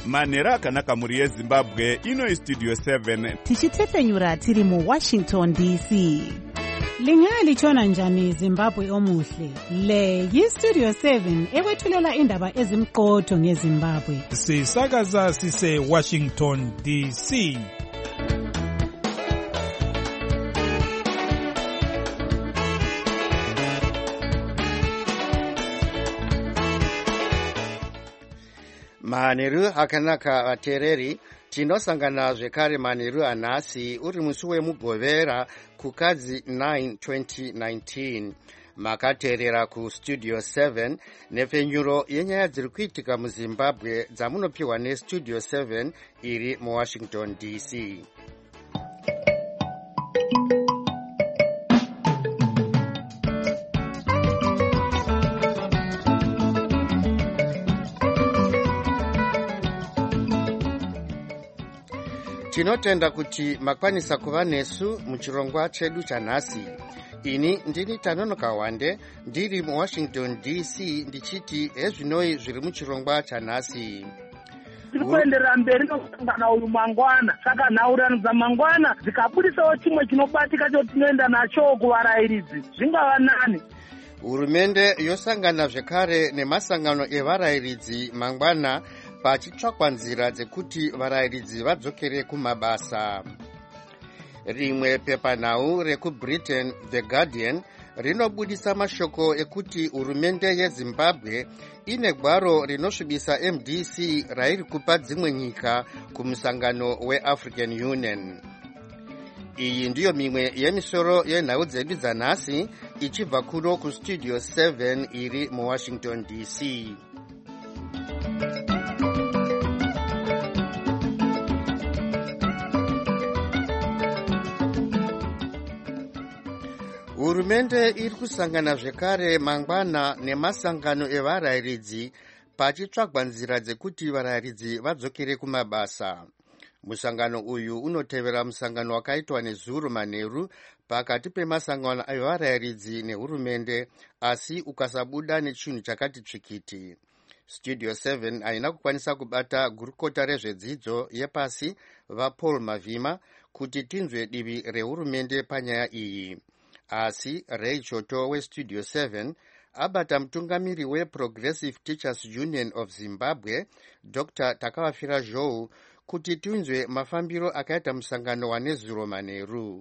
manhero akanaka mhuri yezimbabwe. Ino istudio 7 tichitefenyura tiri muWashington DC. Lingalitshona njani Zimbabwe omuhle? Le yiStudio 7 ekwethulela indaba ezimqotho ngeZimbabwe. Sisakaza sise Washington DC. Manheru akanaka vateereri, tinosangana zvekare manheru anhasi uri musi wemugovera kukadzi 9 2019. Makateerera kuStudio 7 nepfenyuro yenyaya dziri kuitika muZimbabwe dzamunopiwa neStudio 7 iri muWashington DC. Tinotenda kuti makwanisa kuva nesu muchirongwa chedu chanhasi. Ini ndini Tanonoka Wande, ndiri muWashington DC, ndichiti ezvinoi zviri muchirongwa chanhasi. Tiri kuenderera mberi nokusangana uyu mangwana. Saka nhaurano dzamangwana dzikabudisawo chimwe chinobatika chotinoenda nacho kuvarayiridzi, zvingava nani. Hurumende yosangana zvekare nemasangano evarayiridzi mangwana pachitsvakwa nzira dzekuti varayiridzi vadzokere kumabasa. Rimwe pepanhau rekuBritain, The Guardian, rinobudisa mashoko ekuti hurumende yeZimbabwe ine gwaro rinosvibisa MDC rairi kupa dzimwe nyika kumusangano weAfrican Union. Iyi ndiyo mimwe yemisoro yenhau dzedu dzanhasi ichibva kuno kuStudio 7 iri muWashington DC. Hurumende iri kusangana zvekare mangwana nemasangano evarayiridzi pachitsvagwa nzira dzekuti varayiridzi vadzokere kumabasa. Musangano uyu unotevera musangano wakaitwa nezuro manheru pakati pemasangano evarayiridzi nehurumende, asi ukasabuda nechinhu chakati tsvikiti. Studio 7 haina kukwanisa kubata gurukota rezvedzidzo yepasi vaPaul Mavhima kuti tinzwe divi rehurumende panyaya iyi. Asi Ray Choto weStudio 7 abata mutungamiri weProgressive Teachers Union of Zimbabwe, Dr. Takavafira Zhou, kuti tinzwe mafambiro akaita musangano wanezuro manheru.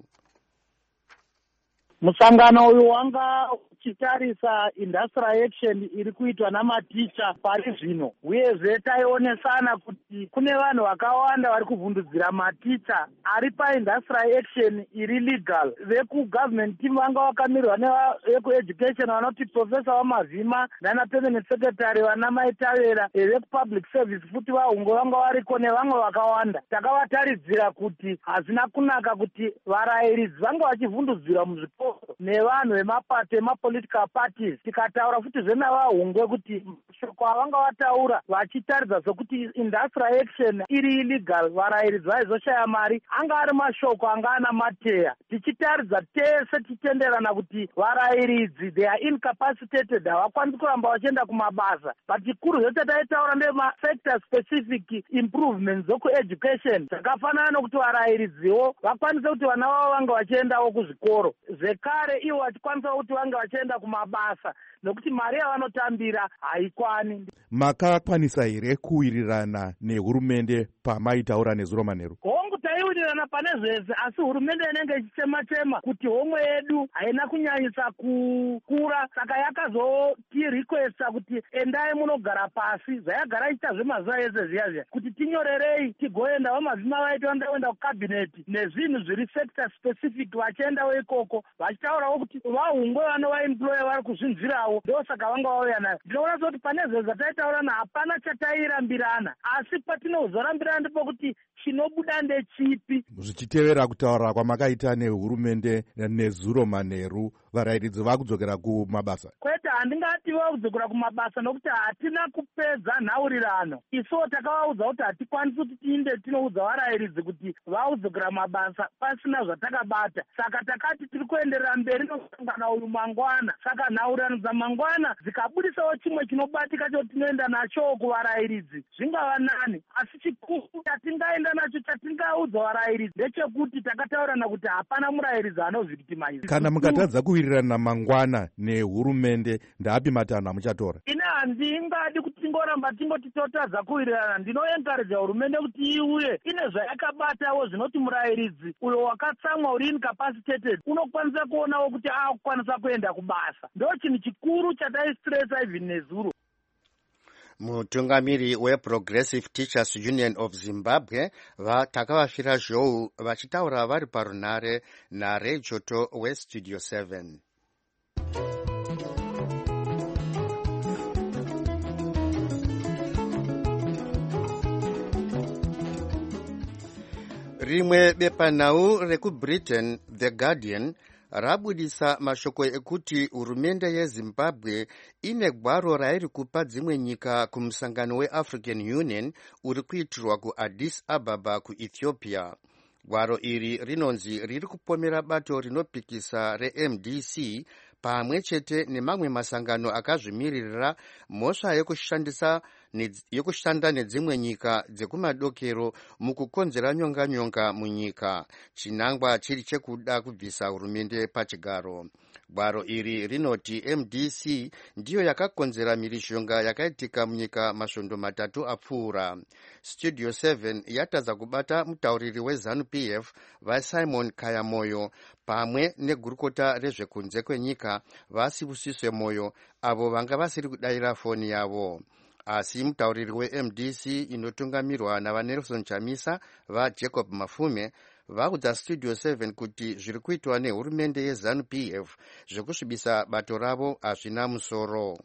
Musangano uyu wanga uchitarisa industrial action iri kuitwa namaticha pari zvino, uyezve taionesana kuti kune vanhu vakawanda vari kuvhundudzira maticha ari paindustrial action iri legal. VekuGovernment team vanga vakamirwa nevekueducation vanoti Professor Wamavhima nana permanent secretary vana Maitavera, vekupublic service futi vahungo vanga variko nevamwe vakawanda. Takavataridzira kuti hazina kunaka kuti varayiridzi vanga vachivhundudzira muzvikoro nevanhu vemapato emapolitical parties. Tikataura futi zvenavahungwe kuti shoko avanga vataura vachitaridza sokuti industrial action iri illegal, varayiridzi vaizoshaya mari, anga ari mashoko anga ana mateya. Tichitaridza tese tichitenderana kuti varayiridzi they are incapacitated, havakwanisi kuramba vachienda kumabasa. But chikuru zvote taitaura ndema-sector specific improvements zokueducation zvakafanana nokuti varayiridziwo vakwanise kuti vana vavo vanga vachiendawo kuzvikoro, zvekare ivo vachikwanisa kuti vange vachienda kumabasa nokuti mari yavanotambira haikwani. Makakwanisa here kuwirirana nehurumende pamaitaura nezuro manheru? Hongu taiwirirana pane zvese, asi hurumende inenge ichichema-chema kuti homwe yedu haina kunyanyisa kukura, saka yakazotirequesta kuti endai munogara pasi, zvayagara ichita zvemazuva ese zviya kuti tinyorerei tigoenda. Vamavhima vaiti vandaenda kukabineti nezvinhu zviri sector specific vachiendawo ikoko vachitaurawo kuti vahungwe vanovaemploya vari kuzvinzvirawo, ndosaka vanga vauya nayo. Ndinoona kuti pane zvese zvataitaurana hapana chatairambirana, asi patinozorambirana ndipo kuti chinobuda ndechipi. Zvichitevera kutaura kwamakaita nehurumende nezuro manheru, varayiridzi vakudzokera kumabasa? Kwete, handingati vakudzokera kumabasa nokuti hatina kupedza nhaurirano. Isuwo takavaudza kuti hatikwanisi kuti tiinde tinoudza varayiridzi kuti vakudzokera mabasa pasina zvatakabata. Saka takati tiri kuenderera mberi nosangana uyu mangwana. Saka nhaurirano dzamangwana dzikabudisawo chimwe chinobatika choti tinoenda nacho kuvarayiridzi zvingava nani. Asi chikuru chatingaenda nacho chatingaudza varayiridzi ndechekuti takataurirana kuti hapana murayiridzi anovhictimize. Kana mukatadza kuwirirana mangwana nehurumende, ndapi matanho amuchatora? Ine handingadi kuti tingoramba tingoti totadza kuwirirana. Ndinoenkareja hurumende kuti iuye ine zvayakabatawo zvinoti murayiridzi uyo wakatsamwa uri incapacitated unokwanisa kuonawo kuti akukwanisa kuenda kubasa. Ndo chinhu chikuru chataistresa even nezuro. Mutungamiri weProgressive Teachers Union of Zimbabwe takavafira zhou vachitaura vari parunare naRay Joto weStudio 7. Rimwe bepanhau rekuBritain, The Guardian, rabudisa mashoko ekuti hurumende yeZimbabwe ine gwaro rairi kupa dzimwe nyika kumusangano weAfrican Union uri kuitirwa kuAddis Ababa kuEthiopia. Gwaro iri rinonzi riri kupomera bato rinopikisa reMDC pamwe chete nemamwe masangano akazvimiririra mhosva yekushanda nedzimwe nyika dzekumadokero mukukonzera nyonganyonga munyika, chinangwa chiri chekuda kubvisa hurumende pachigaro. Gwaro iri rinoti MDC ndiyo yakakonzera mhirizhonga yakaitika munyika masvondo matatu apfuura. Studio 7 yatadza kubata mutauriri weZANU-PF vaSimon Kayamoyo pamwe negurukota rezvekunze kwenyika vaSibusise Moyo, avo vanga vasiri kudayira foni yavo. Asi mutauriri weMDC inotungamirwa navaNelson Chamisa vaJacob Mafume vaudza Studio 7 kuti zviri kuitwa nehurumende yeZANU-PF zvekusvibisa bato ravo hazvina musoro.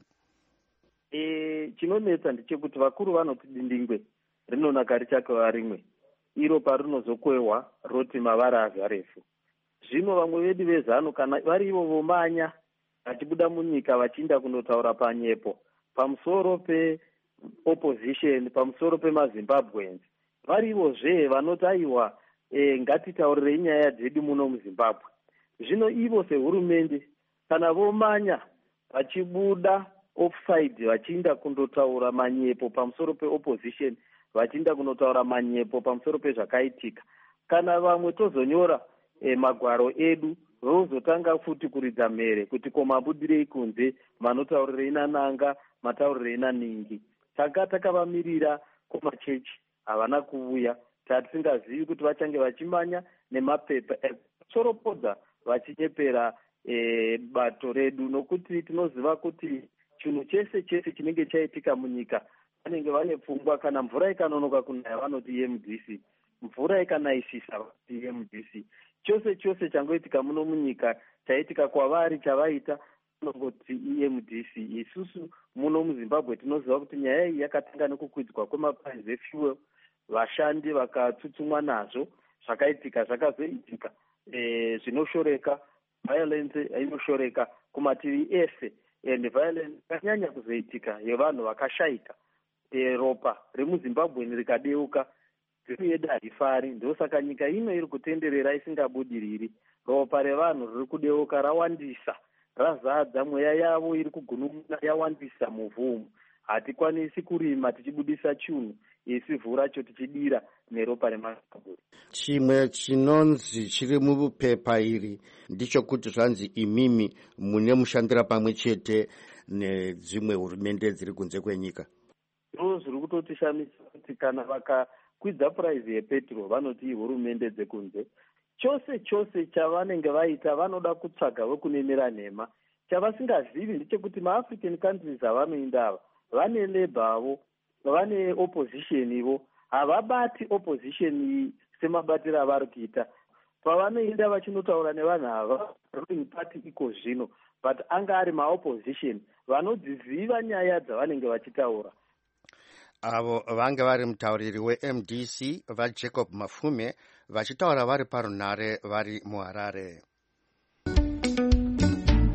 Chinonetsa ndechekuti vakuru vanoti dindingwe rinonaka richakava rimwe, iro parinozokwewa roti mavara azvarefu. Zvino vamwe vedu vezanu kana vari ivo vomanya vachibuda munyika vachiinda kundotaura panyepo pamusoro peopposition, pamusoro pemaZimbabweans, vari ivozve vanoti aiwa ngatitaurirei nyaya dzedu muno muZimbabwe. Zvino ivo sehurumende kana vomanya vachibuda offside vachiinda kundotaura manyepo pamusoro peopposition, vachiinda kundotaura manyepo pamusoro pezvakaitika, kana vamwe tozonyora magwaro edu vozotanga futi kuridza mhere kuti komabudirei kunze, manotaurirei nananga, mataurirei naningi. Takavamirira kumachechi havana kuuya, tatisingazivi kuti vachange vachimanya nemapepa ekusoropodza vachinyepera bato redu, nokuti tinoziva kuti chinhu chese chese chinenge chaitika munyika vanenge vane pfungwa. Kana mvura ikanonoka kunaya vanoti MDC, mvura ikanaisisa vanoti MDC. Chose chose changoitika muno munyika chaitika kwavari chavaita vanongoti MDC. Isusu muno muZimbabwe tinoziva kuti nyaya iyi yakatanga nekukwidzwa kwemaprice efuel, vashandi vakatsutsumwa nazvo, zvakaitika zvakazoitika zvinoshoreka, violence inoshoreka kumativi ese, and violence yakanyanya kuzoitika yevanhu vakashaika. Ropa remuZimbabwe rikadeuka, yedu harifari, ndosaka nyika ino iri kutenderera isingabudiriri. Ropa revanhu riri kudeuka rawandisa, razadza, mweya yavo iri kugunun'una yawandisa muvhumu. Hatikwanisi kurima tichibudisa chunhu, isi vhu racho tichidira neropa reMaZimbabwe. Chimwe chinonzi chiri mupepa iri ndicho kuti zvanzi imimi mune mushandira pamwe chete nedzimwe hurumende dziri kunze kwenyika. Zviri kutotishamisa kuti kana vakakwidza puraizi yepetrol vanoti hurumende dzekunze. Chose chose chavanenge vaita vanoda kutsvaga wekunemera nhema. Chavasingazivi ndechekuti maAfrican countries avanoinda ava vane labor avo, vane opposition ivo, havabati opposition semabatiro avari kuita. Pavanoinda vachinotaura nevanhu ava ruling party iko zvino, but anga ari maopposition vanodziziva nyaya dzavanenge vachitaura. Avo vanga vari mutauriri weMDC vaJacob Mafume vachitaura vari parunare vari muHarare.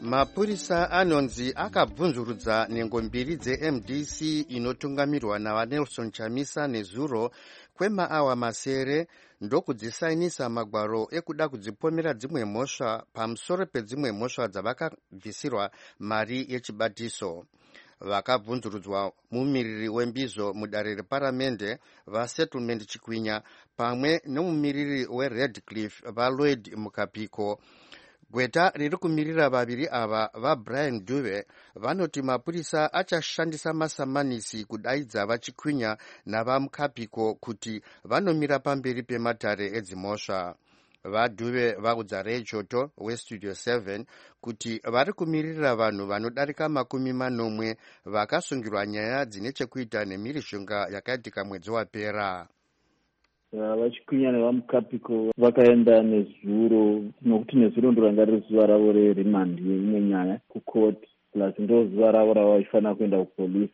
mapurisa anonzi akabvunzurudza nhengo mbiri dzeMDC inotungamirwa navanelson chamisa nezuro kwemaawa masere ndokudzisainisa magwaro ekuda kudzipomera dzimwe mhosva pamusoro pedzimwe mhosva dzavakabvisirwa mari yechibatiso. Vakabvunzurudzwa mumiriri wembizo mudare reparamende vasettlement Chikwinya pamwe nomumiriri weRedcliffe vaLloyd Mukapiko. Gweta riri kumirira vaviri ava vaBrian Dube vanoti mapurisa achashandisa masamanisi kudaidza vaChikwinya navamukapiko kuti vanomira pamberi pematare edzimhosva. VaDube vaudza Ray Choto weStudio 7 kuti vari kumirira vanhu vanodarika 40 vakasungirwa nyaya dzine chekuita nemhirizhonga yakaitika mwedzi wapera. VaChikwinya nevamukapiko vakaenda nezuro, nokuti nezuro ndo ranga riri zuva ravo rerimandi yeimwe nyaya kukoti, plus ndo zuva ravo ravaifanira kuenda kupolisi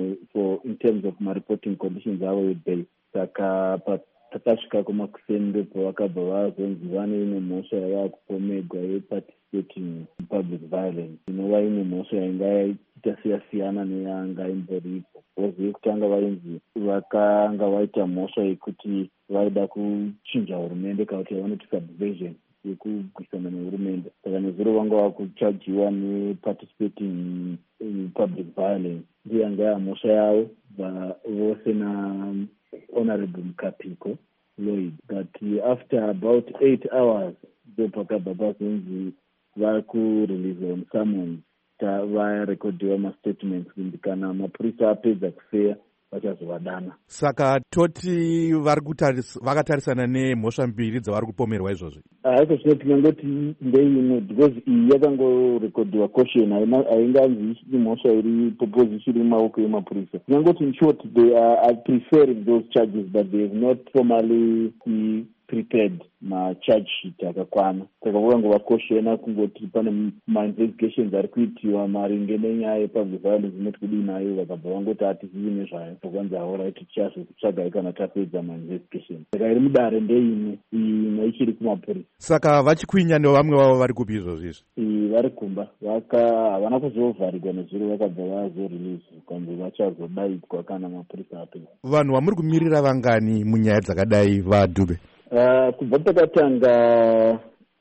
in terms of reporting conditions avo yebail. Saka takasvika kumakuseni ndopo vakabva vazonzi vane imwe mhosva yava kupomegwa yeparticipating in public violence, inova imwe mhosva yainga iita siyasiyana neyanga imboripo. Vozive kutanga vainzi vakanga vaita mhosva yekuti vaida kuchinja hurumende kana kuti yavanoti subversion yekugwisana nehurumende. Saka nezuro vanga vakuchajiwa neparticipating in public violence ndiyo yanga yamhosva yavo vose na Honorable Mukapiko Lloyd. But after about 8 hours ndopakabva pazonzi vari kurelease on summons varekodhiwa mastatements kundikana mapurisa apedza kufeya vachazovadana. Saka toti vakatarisana nemhosva mbiri dzavari kupomerwa izvozvi. Haiko zvinoti nyangoti ndeimwe, because iyi yakangorekodhiwa caution, hainganzi imhosva iri proposition iri maoko emapurisa. Nyangoti in short they are preferring those charges but they have not formally prepared macharge sheet akakwana. Saka vakangova caution kungoti pane mainvestigations ari kuitiwa maringe nenyaya yepublic violence inoti kudii nayo, vakabva vangoti hatizivi nezvayo. Vakwanzi alright tichazokutsvagai kana tapedza mainvestigation. Saka iri mudare ndeimwe, imwe ichiri kumapurisa. Saka vaChikwinya nevamwe vavo vari kupi izvozvi? Vari kumba, havana kuzovharirwa nezuro, vakabva vazorelease kwanzi vachazodaidzwa kana mapurisa apedza. Vanhu vamuri kumirira vangani munyaya dzakadai vaDube? Kubva takatanga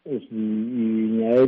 nyaya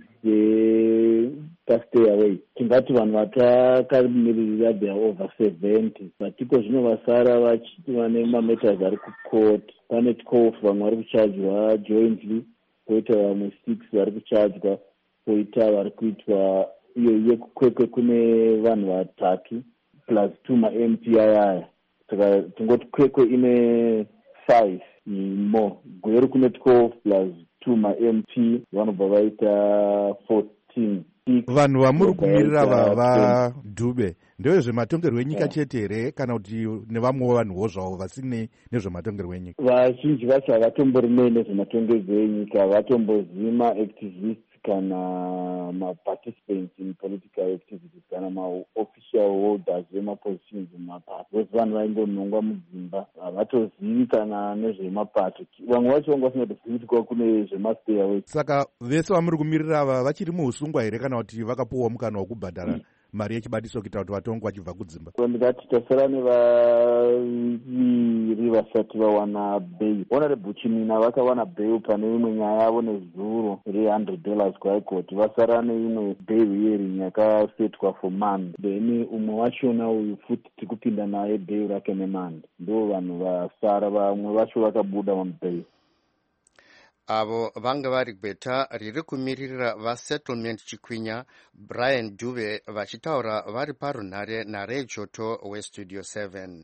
dzepastay away tingati vanhu vatakamirira they are over 70, but iko zvino vasara vane mameters ari kucourt. Pane 12 vamwe vari kuchajwa jointly, poita vamwe 6 vari kuchajwa, poita vari kuitwa iyo yekukwekwe kune vanhu 3 plus 2 ma-MP aya. Saka tingoti kwekwe ine 5 more, gweri kune 12 plus 2 ma-MP vanobva vaita 14. Vanhu vamuri kumirira vaDube ndezvematongerwo enyika chete here kana kuti nevamwewo vanhuwo zvavo vasine nezvematongerwo enyika? Vazhinji vacho havatomborimei nezvematongerwo enyika, havatombozivi maactivists kana maparticipants in political activities kana maofficial holders vemapositions mumapato. Vose vanhu vaingonongwa mudzimba, havatozivi kana nezvemapato. Vamwe vacho vanga vasingatozivi kuti kune zvemastay away. Saka vese vamuri kumirira ava vachiri muusungwa here kana kuti vakapuwa mukana wokubhadhara mari yechibatiso kuita kuti vatongwe vachibva kudzimba? Ndikati tasara nevaviri vasati vawana bail. Honorable Chimina vakawana bail pane imwe nyaya yavo nezuro $100 kuhaikoti. Vasara neimwe bail hearing yakasetwa for month. Then umwe wachona uyu futi tikupinda naye bail rake nemandi. Ndo vanhu vasara, vamwe vacho vakabuda mubail. Avo vanga vari gweta riri kumirira vasettlement Chikwinya, Brian Dube vachitaura vari parunhare naRay Choto weStudio 7.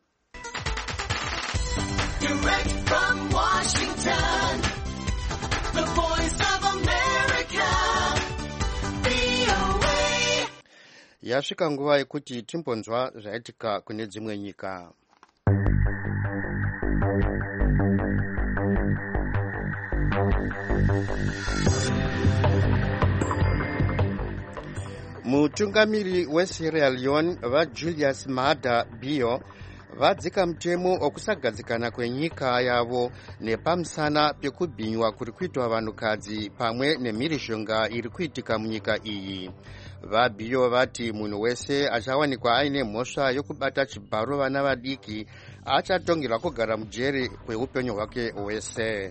Direct from Washington, the voice of America, VOA. Yasvika nguva yekuti timbonzwa zvaitika kune dzimwe nyika. Mutungamiri weSierra Leone vaJulius Maada Bio vadzika mutemo okusagadzikana kwenyika yavo nepamusana pekubhinywa kuri kuitwa vanhukadzi pamwe nemhirizhonga iri kuitika munyika iyi. Vabhiyo vati munhu wese achawanikwa aine mhosva yokubata chibharo vana vadiki achatongerwa kugara mujeri kweupenyu hwake hwese.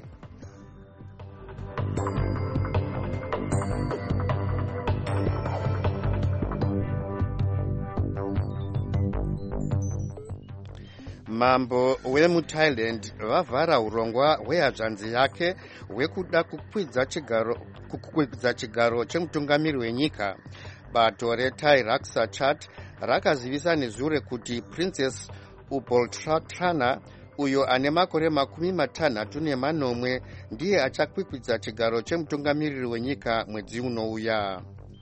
Mambo wemuThailand vavhara urongwa hwehanzvadzi yake hwekuda kukwidza chigaro chemutungamiri wenyika. Bato reThai Raksa Chat rakazivisa nezuro kuti Princess Upoltrana uyo ane makore 64 ndiye achakwikwidza chigaro chemutungamiriri wenyika mwedzi unouya.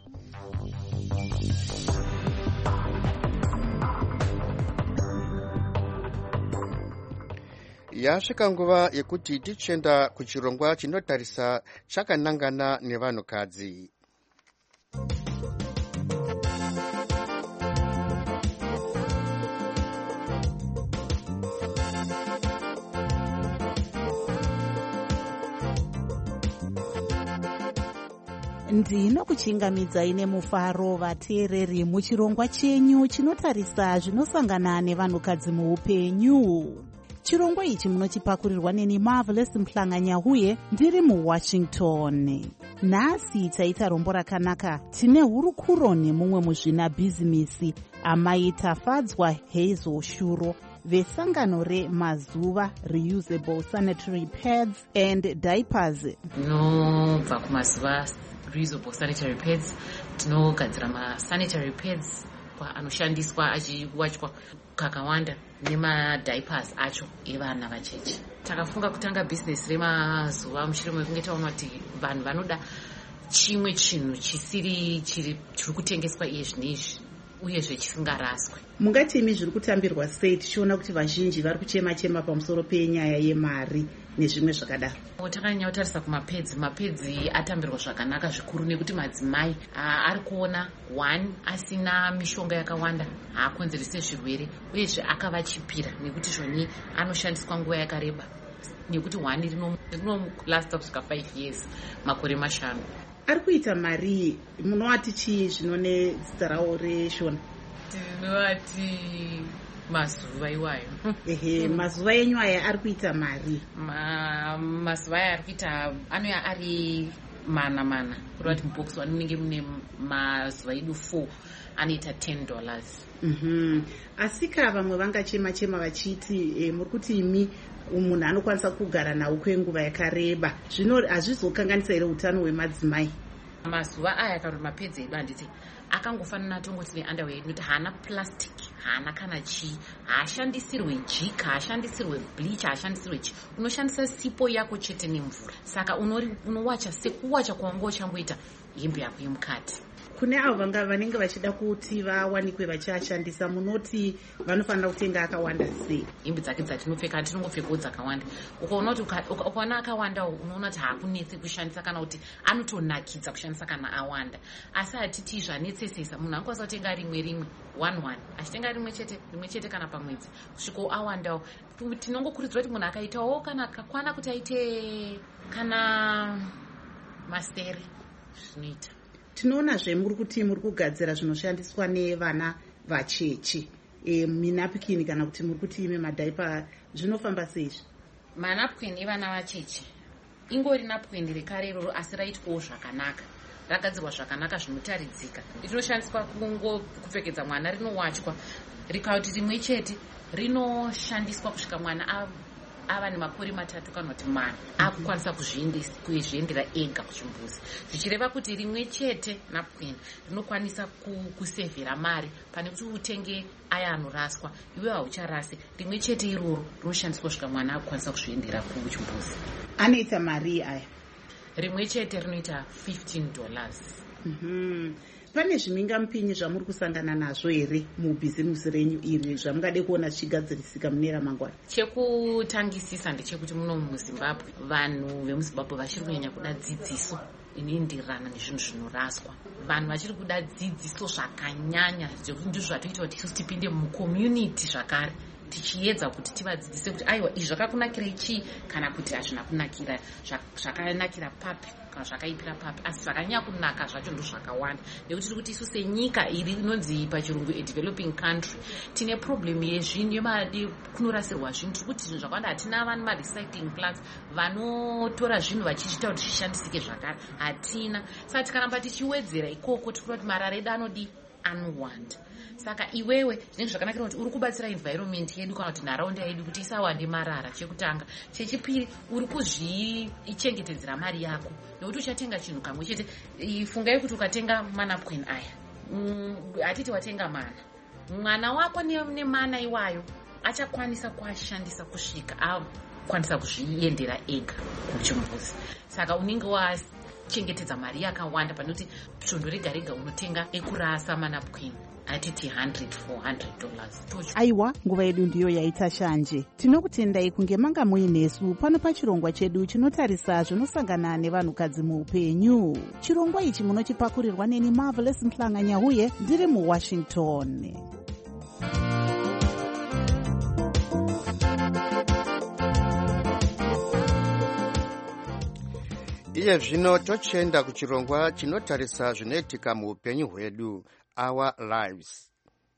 Yasvika nguva yekuti tichenda kuchirongwa chinotarisa chakanangana nevanhukadzi. Ndinokuchingamidzai nemufaro vateereri muchirongwa chenyu chinotarisa zvinosangana nevanhukadzi muupenyu. Chirongwa ichi munochipakurirwa neni Marvelous Mhlanganya ndiri muWashington. Nhasi taita rombo rakanaka. Tine hurukuro nemumwe muzvina bhizimisi amai Tafadzwa Hazel Shuro vesangano remazuva Reusable Sanitary Pads and Diapers. Tinobva kumazuva Reusable Sanitary Pads, tinogadzira masanitary pads anoshandiswa achiwachwa kakawanda nemadiapers acho evana vacheche. Takafunga kutanga bhizinesi remazuva mushure mekunge taona kuti vanhu vanoda chimwe chinhu chisiri chiri kutengeswa iye zvinezvi uyezve chisingaraswe. Mungati imi zviri kutambirwa sei tichiona kuti vazhinji vari kuchema pamusoro penyaya yemari nezvimwe zvakadaro? Takanyanya kutarisa mapedzi atambirwa zvakanaka zvikuru nekuti madzimai ari kuona asina mishonga yakawanda haakonzerese zvirwere uyezve akavachipira nekuti zvoni anoshandiswa nguva yakareba nekuti rinomulasta kusvika 5 years, makore 5. Ari kuita mari munovati chii zvinone zita rawo reshona? Tinovati mazuva iwayo. Mazuva enyu aya ari kuita mari? Mazuva aya ari kuita anoya ari mana kurati mubhokisi anenge mune mazuva edu 4 anoita $10. Asika vamwe vangachema vachiti muri kuti imi munhu anokwanisa kugara nawo kwenguva yakareba, zvino hazvizokanganisa here utano hwemadzimai? Mazuva aya kana mapedzi edu handiti akangofanana tongoti neunderwear nekuti haana plastic, haana kana chii, haashandisirwe jika, haashandisirwe bleach, haashandisirwe chii, unoshandisa sipo yako chete nemvura. Saka unowacha sekuwacha kwanga uchangoita hembe yako yemukati. Kune avo vanenge vachida kuti vawanikwe vachiashandisa, munoti vanofanira kutenga akawanda sei? Hembe dzake dzatinopfeka tinongopfekawo dzakawanda. Ukaona kuti ukaona akawanda unoona kuti haakunetsi kushandisa kana kuti anotonakidza kushandisa kana awanda. Asi hatiti zvanetsesesa, munhu anokwanisa kutenga rimwe 1 achitenga rimwe chete kana pamwedzi kusvika awandawo. Tinongokurudzira kuti munhu akaitawo kana kakwana kuti aite kana masere zvinoita. Tinoonazve muri kuti muri kugadzira zvinoshandiswa nevana vacheche, minapukini kana kuti muri kuti ime madhaipa, zvinofamba seizvi? Manapukini evana vacheche ingori napukini rekare iroro asi raitwawo zvakanaka, ragadzirwa zvakanaka zvinotaridzika. Rinoshandiswa kupfekedza mwana, rinowachwa, rikauti rimwe chete rinoshandiswa kusvika mwana ava nemakore 3 kana kuti 4 akukwanisa kuzviendera ega kuchimbuzi, zvichireva kuti rimwe chete napukini rinokwanisa kusevhera mari pane kuti utenge aya anoraswa, iwe haucharasi. Rimwe chete iroro rinoshandiswa kusvika mwana akukwanisa kuzviendera kuchimbuzi. Anoita mari aya? Rimwe chete rinoita $15. Pane zvimhingamupinyi zvamuri kusangana nazvo here mubhizimusi renyu iri zvamungade kuona zvichigadzirisika mune ramangwana? Chekutangisisa ndechekuti muno muZimbabwe vanhu vemuZimbabwe vachiri kunyanya kuda dzidziso inoenderana nezvinhu zvinoraswa. Vanhu vachiri kuda dzidziso zvakanyanya, ndizvo zvatoita kuti isusu tipinde mucommunity zvakare tichiedza kuti tivadzidzise kuti aiwa izvi zvakakunakira chii kana kuti hazvina kunakira zvakanakira papi kana zvakaipira papi, asi zvakanyanya kunaka zvacho ndo zvakawanda. Nekuti tiri kuti isu senyika iri inonzi pachirungu developing country tine problem yezvinhu kunorasirwa zvinhu. Tiri kuti zvinhu zvakawanda hatina vane marecycling plants vanotora zvinhu vachiita kuti zvishandisike zvakare, hatina. Saka tikaramba tichiwedzera ikoko tiri kuti marara edu anowanda. Saka iwewe zvinenge zvakanakira kuti uri kubatsira environment yedu kana kuti nharaunda yedu kuti isawande marara, chekutanga. Chechipiri, uri kuzvichengetedzera mari yako nekuti uchatenga chinhu kamwe chete. Fungai kuti ukatenga manapquin aya, hatiti watenga mana, mwana wako nemana iwayo achakwanisa kuashandisa kusvika akwanisa kuzviendera ega kuchimbuzi. Saka unenge wachengetedza mari yakawanda pane kuti svondo rega rega unotenga ekurasa manapquin atiti $100 for $100. Aiwa, nguva yedu ndiyo yaita shanje. Tinokutendai kunge manga muinesu pano pachirongwa chedu chinotarisa zvinosangana nevanhukadzi muupenyu. Chirongwa ichi munochipakurirwa neni Marvelous Mhlanga Nyahuye ndiri muWashington. Iye zvino tochenda kuchirongwa chinotarisa zvinoitika muupenyu hwedu, Our Lives.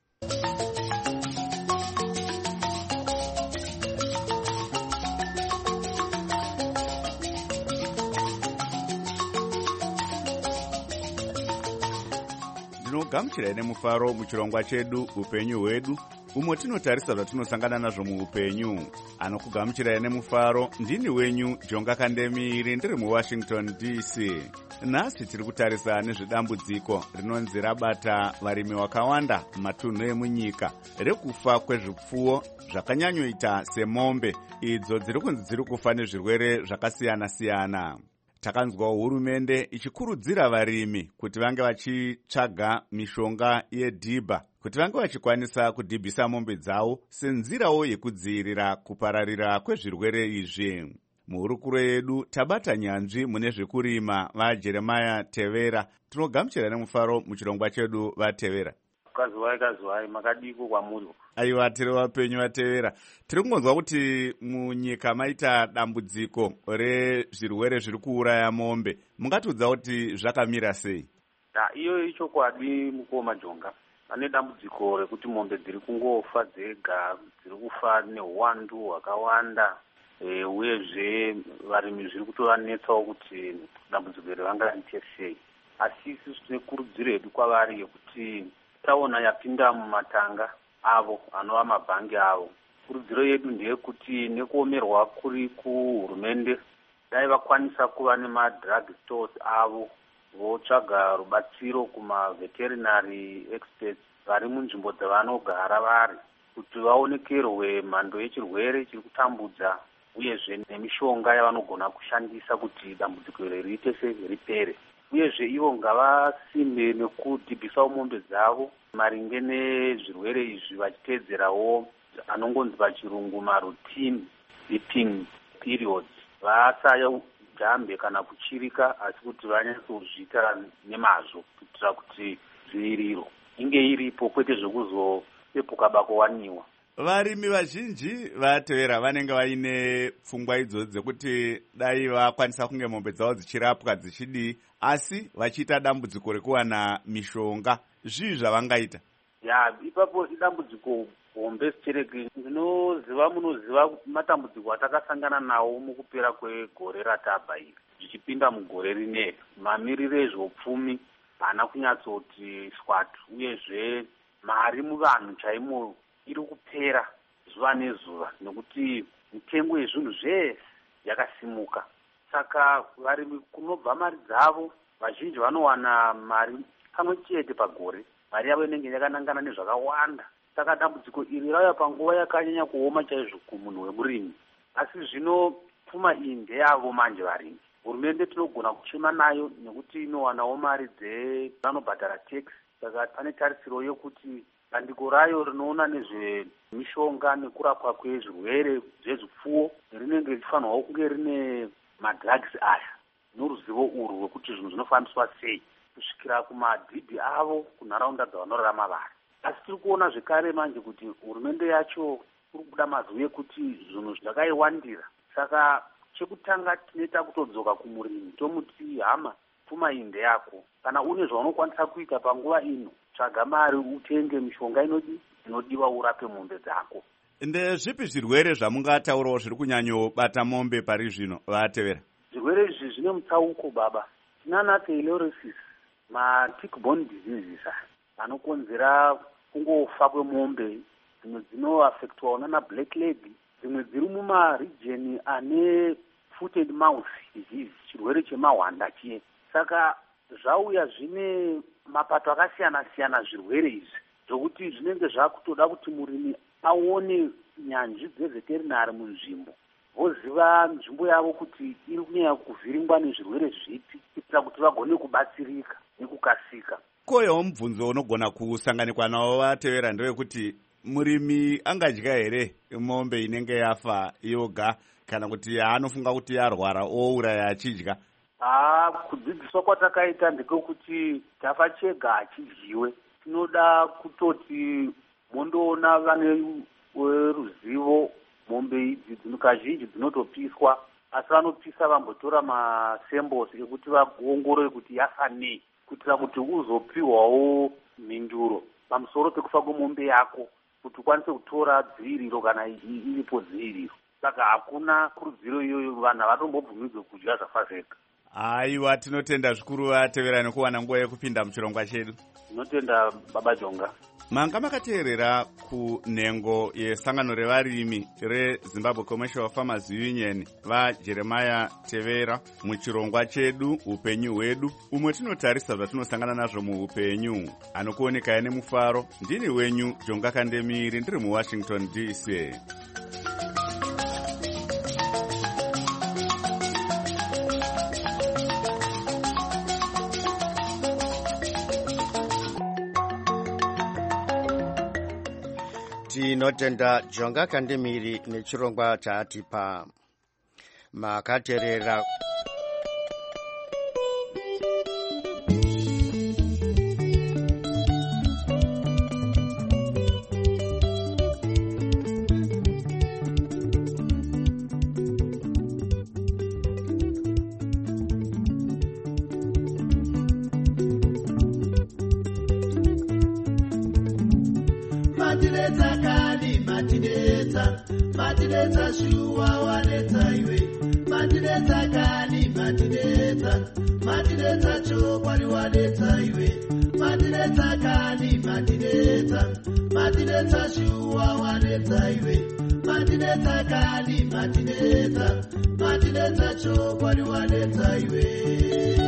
Ndinogamuchirai nemufaro muchirongwa chedu upenyu hwedu, umwe tinotarisa zvatinosangana nazvo muupenyu. Anokugamuchirai nemufaro ndini wenyu Jonga Kandemiri ndiri muWashington DC. Nhasi tiri kutarisa nezvedambudziko rinonzi rabata varimi vakawanda matunhu emunyika, rekufa kwezvipfuwo zvakanyanyoita semombe idzo dziri kunzi dziri kufa nezvirwere zvakasiyana-siyana. Takanzwa hurumende ichikurudzira varimi kuti vange vachitsvaga mishonga yedhibha kuti vange vachikwanisa kudhibhisa mombe dzavo senzirawo yekudzivirira kupararira kwezvirwere izvi. Muhurukuro yedu tabata nyanzvi mune zvekurima vaJeremiah Tevera. Tinogamuchira nemufaro muchirongwa chedu vaTevera. Kazuwai makadiko kwamuri. Aiwa, tiri vapenyu vaTevera. Tiri kungonzwa kuti munyika maita dambudziko rezvirwere zviri kuuraya mombe. Mungatiudza kuti zvakamira sei? Iyo ichokwadi mukoma Jonga. Ane dambudziko rekuti mombe dziri kungofa dzega, dziri kufa neuwandu hwakawanda. Uyezve varimi zviri kutovanetsawo kuti dambudziko iri vangariite sei. Asi isusu tine kurudziro yedu kwavari yekuti taona yapinda mumatanga avo anova mabhangi avo. Kurudziro yedu ndeyekuti nekuomerwa kuri kuhurumende dai vakwanisa kuva nemadrug stores avo, votsvaga rubatsiro kumaveterinary experts vari munzvimbo dzavanogara vari kuti vaonekerwe mhando yechirwere chiri kutambudza uyezve nemishonga yavanogona kushandisa kuti dambudziko iri riite ripere. Uyezve ivo ngavasimbe nekudhibhisawo mombe dzavo maringe nezvirwere izvi vachiteedzerawo anongonzi pachirungu maroutine beating periods. Vasajambe kana kuchirika asi kuti vanyatsozviita nemazvo kuitira kuti dziviriro inge iripo kwete zvekuzopepuka bako waniwa. Varimi vazhinji vaTevera vanenge vaine pfungwa idzodzo dzekuti dai vakwanisa kunge mombe dzavo dzichirapwa dzichidii, asi vachiita dambudziko rekuwana mishonga. Zvii zvavangaita? Ipapo idambudziko hombe stereki. Munoziva matambudziko atakasangana nawo mukupera kwegore ratabva iri. Zvichipinda mugore rineri, mamiriro ezveupfumi haana kunyatsoti swatu, uyezve mari muvanhu chaimo iri kupera zuva nezuva nekuti mitengo yezvinhu zvese yakasimuka. Saka varimi kunobva mari dzavo vazhinji vanowana mari kamwe chete pagore. Mari yavo inenge yakanangana nezvakawanda. Saka dambudziko iri rauya panguva yakanyanya kuoma chaizvo kumunhu wemurimi. Asi zvino pfuma iyi ndeyavo manje varimi. Hurumende tinogona kuchema nayo nekuti inowanawo mari dzevanobhadhara tax. Saka pane tarisiro yokuti bandiko rayo rinoona nezvemishonga nekurapwa kwezvirwere zvezvipfuwo rinenge richifanirwa kunge rine madrugs aya noruzivo urwu rwekuti zvinhu zvinofambiswa sei kusvikira kumadhibhi avo kunharaunda dzavanorarama vari. Asi tiri kuona zvekare manje kuti hurumende yacho kuri kubuda mazwi ekuti zvinhu zvakaiwandira. Saka chekutanga tinoita kutodzoka kumurimi tomuti hama pfuma iyi ndeyako. Kana une zvaunokwanisa kuita panguva ino, tsvaga mari utenge mishonga inodiwa urape mombe dzako. Ndezvipi zvirwere zvamungataurawo zviri kunyanyobata mombe pari zvino vatevera? Zvirwere izvi zvine mutsauko baba. Tinana Theileriosis, ma-tick-borne diseases anokonzera kungofa kwemombe. Dzimwe dzinoafektwa nana black leg, dzimwe dziri mumarijeni ane footed mouth disease, chirwere chemahwanda chiye. Saka zvauya zvine mapato akasiyana-siyana zvirwere izvi, zvokuti zvinenge zvakutoda kuti murimi aone nyanzvi dzeveterinari munzvimbo, voziva nzvimbo yavo kuti iri kunyanya kuvhiringwa nezvirwere zvipi, kuitira kuti vagone kubatsirika nekukasika. Koyewo mubvunzo unogona kusanganikwa nawo vatevera ndewekuti murimi angadya here mombe inenge yafa yoga, kana kuti anofunga kuti yarwara ouraya achidya? Kudzidziswa kwatakaita ndekekuti tafa chega achidyiwe. Tinoda kutoti mondoona vane ruzivo mombe idzi kazhinji dzinotopiswa, asi vanopisa vambotora masembos ekuti vaongorore kuti yafa nei, kuitira kuti uzopiwawo mhinduro pamusoro pekufa kwemombe yako, kuti ukwanise kutora dziviriro kana iripo dziviriro. Saka hakuna kurudziro iyoyo, vanhu havatombobvumidzwe kudya zvafa zvega. Aiwa, tinotenda zvikuru vatevera nekuwana nguva yekupinda muchirongwa chedu. Tinotenda baba Jonga. Manga makateerera kunhengo yesangano revarimi reZimbabwe Commercial Farmers Union vaJeremiah Tevera muchirongwa chedu upenyu hwedu, umwe tinotarisa zvatinosangana nazvo muupenyu. Anokuoneka nemufaro, ndini wenyu Jonga Kandemiri, ndiri muWashington DC. Tinotenda Jonga Kandemiri nechirongwa chaatipa. Makateerera Matinetsa shuwa wanetsa iwe, matinetsa kani matinetsa, matinetsa chokwadi wanetsa iwe, matinetsa kani matinetsa, matinetsa shuwa wanetsa iwe, matinetsa kani matinetsa, matinetsa chokwadi wanetsa iwe.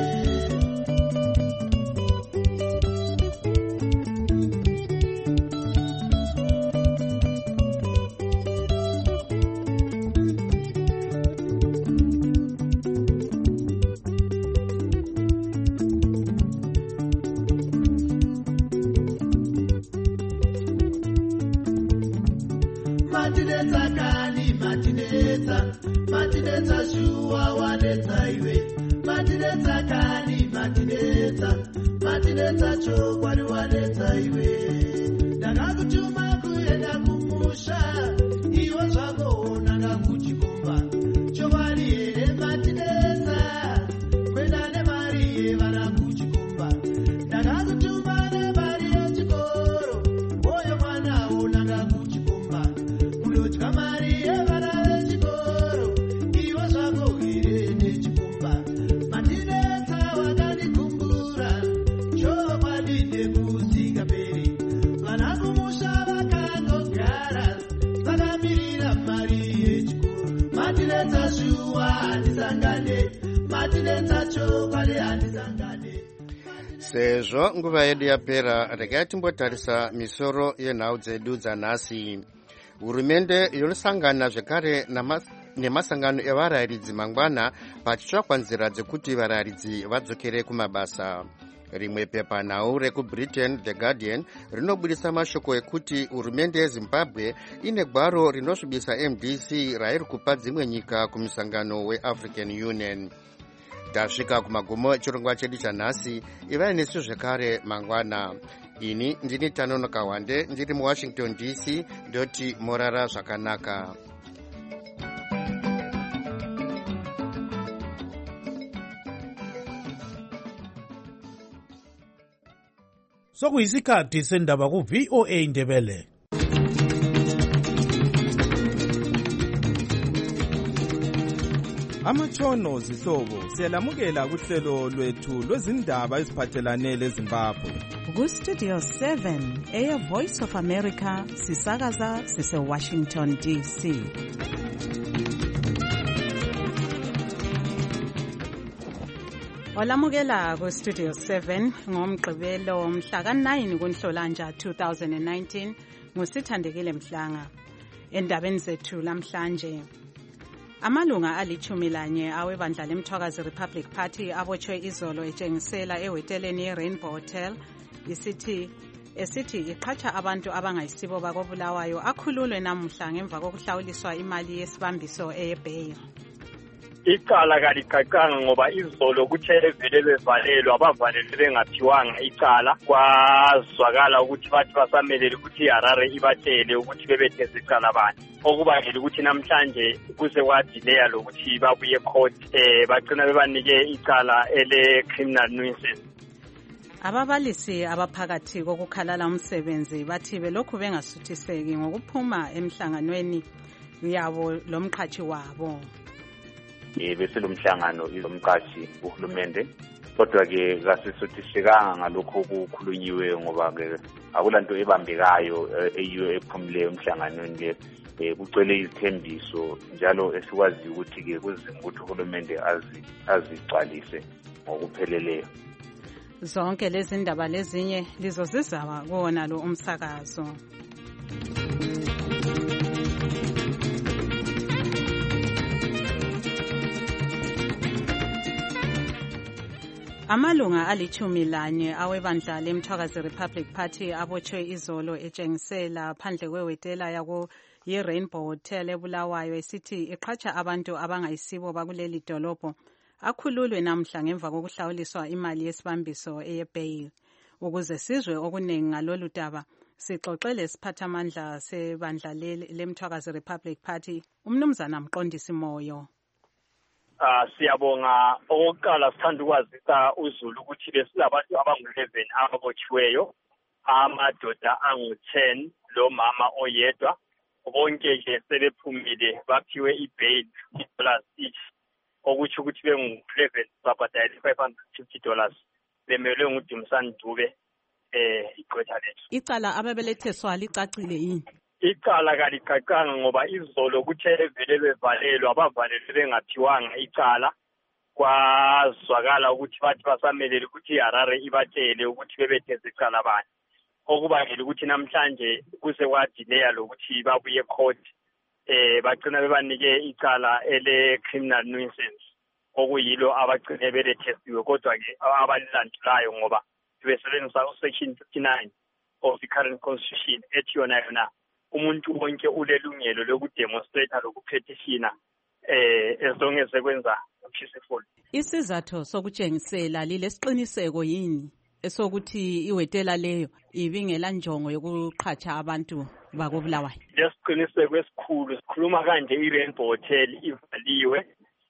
Matinetsa shuwa wanetsa iwe, matinetsa kani matinetsa, matinetsa chokwadi wanetsa iwe. Ndakakutuma kuenda kumusha, iwe zvako nanga kuchikomba, chokwadi here matinetsa, kwenda nemari yevana kuchikomba. Ndakakutuma nemari yechikoro, oyo mwana unanga kuchikomba, unodya mari yevana vechikoro, iwe zvako here nechikomba. Matinetsa wakandikumbura, chokwadi nekusingaperi, vana kumusha vakandogara vakamirira mari yechikoro. Matinetsa shuwa handisangane, matinetsa chokwadi handisangane. Sezvo nguva yedu yapera, regai timbotarisa misoro yenhau dzedu dzanhasi. Hurumende yonosangana zvekare nemasangano evarayiridzi mangwana pachitsvakwa nzira dzekuti varayiridzi vadzokere kumabasa. Rimwe pepanhau rekuBritain, The Guardian, rinobudisa mashoko ekuti hurumende yeZimbabwe ine gwaro rinosvibisa MDC rairi kupa dzimwe nyika kumusangano weAfrican Union. Tasvika kumagumo echirongwa chedu chanhasi. Ivai nesu zvekare mangwana. ini ndini Tanono Kawande ndiri muWashington DC ndoti morara zvakanaka. Sokuyisikhathi sendaba ku VOA Ndebele. Amatshono zihlobo siyalamukela kuhlelo lwethu lwezindaba eziphathelane leZimbabwe. Ku-Studio 7 Air Voice of America sisakaza sise-Washington DC. Olamukela ku-Studio 7 ngomgqibelo mhla ka-9 kuNhlolanja 2019 nguSithandekile Mhlanga. Endabeni zethu lamhlanje, amalunga ali-11 awebandla leMthwakazi Republic Party abotshwe izolo etshengisela ehoteleni ye-Rainbow Hotel esithi iqhatsha abantu abangayisibo bakobulawayo akhululwe namuhla ngemva kokuhlawuliswa imali yesibambiso eyebheyi. Icala kalicacanga ngoba izolo kuthe vele bevalelwa abavalelwe bengaphiwanga icala, kwazwakala ukuthi bathi basamelele ukuthi iHarare ibatshele ukuthi bebetheze icala bani, okubangela ukuthi namhlanje kuze kwadileya lokuthi babuye court bagcina bebanike icala ele-criminal nuisance. Ababalisi abaphakathi kokukhalala umsebenzi bathi belokhu bengasuthiseki ngokuphuma emhlanganweni yabo lomqhashi wabo. Bese lomhlangano izomqashi uhulumende, kodwa-ke kasisuthisekanga ngalokho okukhulunyiwe ngoba ke akulanto ebambekayo eyiyo ephumileyo emhlanganweni le. Kucwele izithembiso njalo esikwaziyo ukuthi-ke kuzima ukuthi uhulumende azigcwalise ngokupheleleyo. Zonke lezi ndaba lezinye lizozizwa kuwona lo umsakazo. Amalunga ali-11 awebandla leMthwakazi Republic Party abotshwe izolo etshengisela phandle kwehotela ye-Rainbow Hotel eBulawayo esithi iqhatsha abantu abangayisibo bakuleli dolobho akhululwe namhla ngemva kokuhlawuliswa imali yesibambiso eyebheyi. Ukuze sizwe okuningi ngalolu daba, sixoxele isiphathamandla sebandla leMthwakazi Republic Party, umnumzana Mqondisi Moyo. Siyabonga. Okokuqala sithanda ukwazisa uZulu ukuthi besilabantu abangu-11 ababotshiweyo, amadoda angu-10 lo mama oyedwa, bonke nje sebephumile baphiwe i-bail $50 each, okutsho ukuthi bengu-11 babhadale $550 bemelwe nguDumsani Dube igqwetha lethu. Icala ababeletheswa licacile yini? Icala kalicacanga ngoba izolo kuthe vele bevalelwa abavalelwe bengaphiwanga icala, kwazwakala ukuthi bathi basamelele ukuthi iHarare ibatshele ukuthi bebetheze icala bani, okubangela ukuthi namhlanje kuze kwadileya lokuthi babuye court bagcina bebanike icala ele-criminal nuisance, okuyilo abagcine belethesiwe, kodwa-ke abalilandelayo ngoba besebenzisa usection 59 of the current constitution ethi yona umuntu wonke ulelungelo lokudemonstrate lokupetitiona as long as ekwenza peaceful. Isizathu sokutshengisela lilesiqiniseko yini esokuthi iwetela leyo ibingela njongo yokuqhatsha abantu bakobulawayo? Lesiqiniseko esikhulu sikhuluma kanje iRainbow Hotel ivaliwe,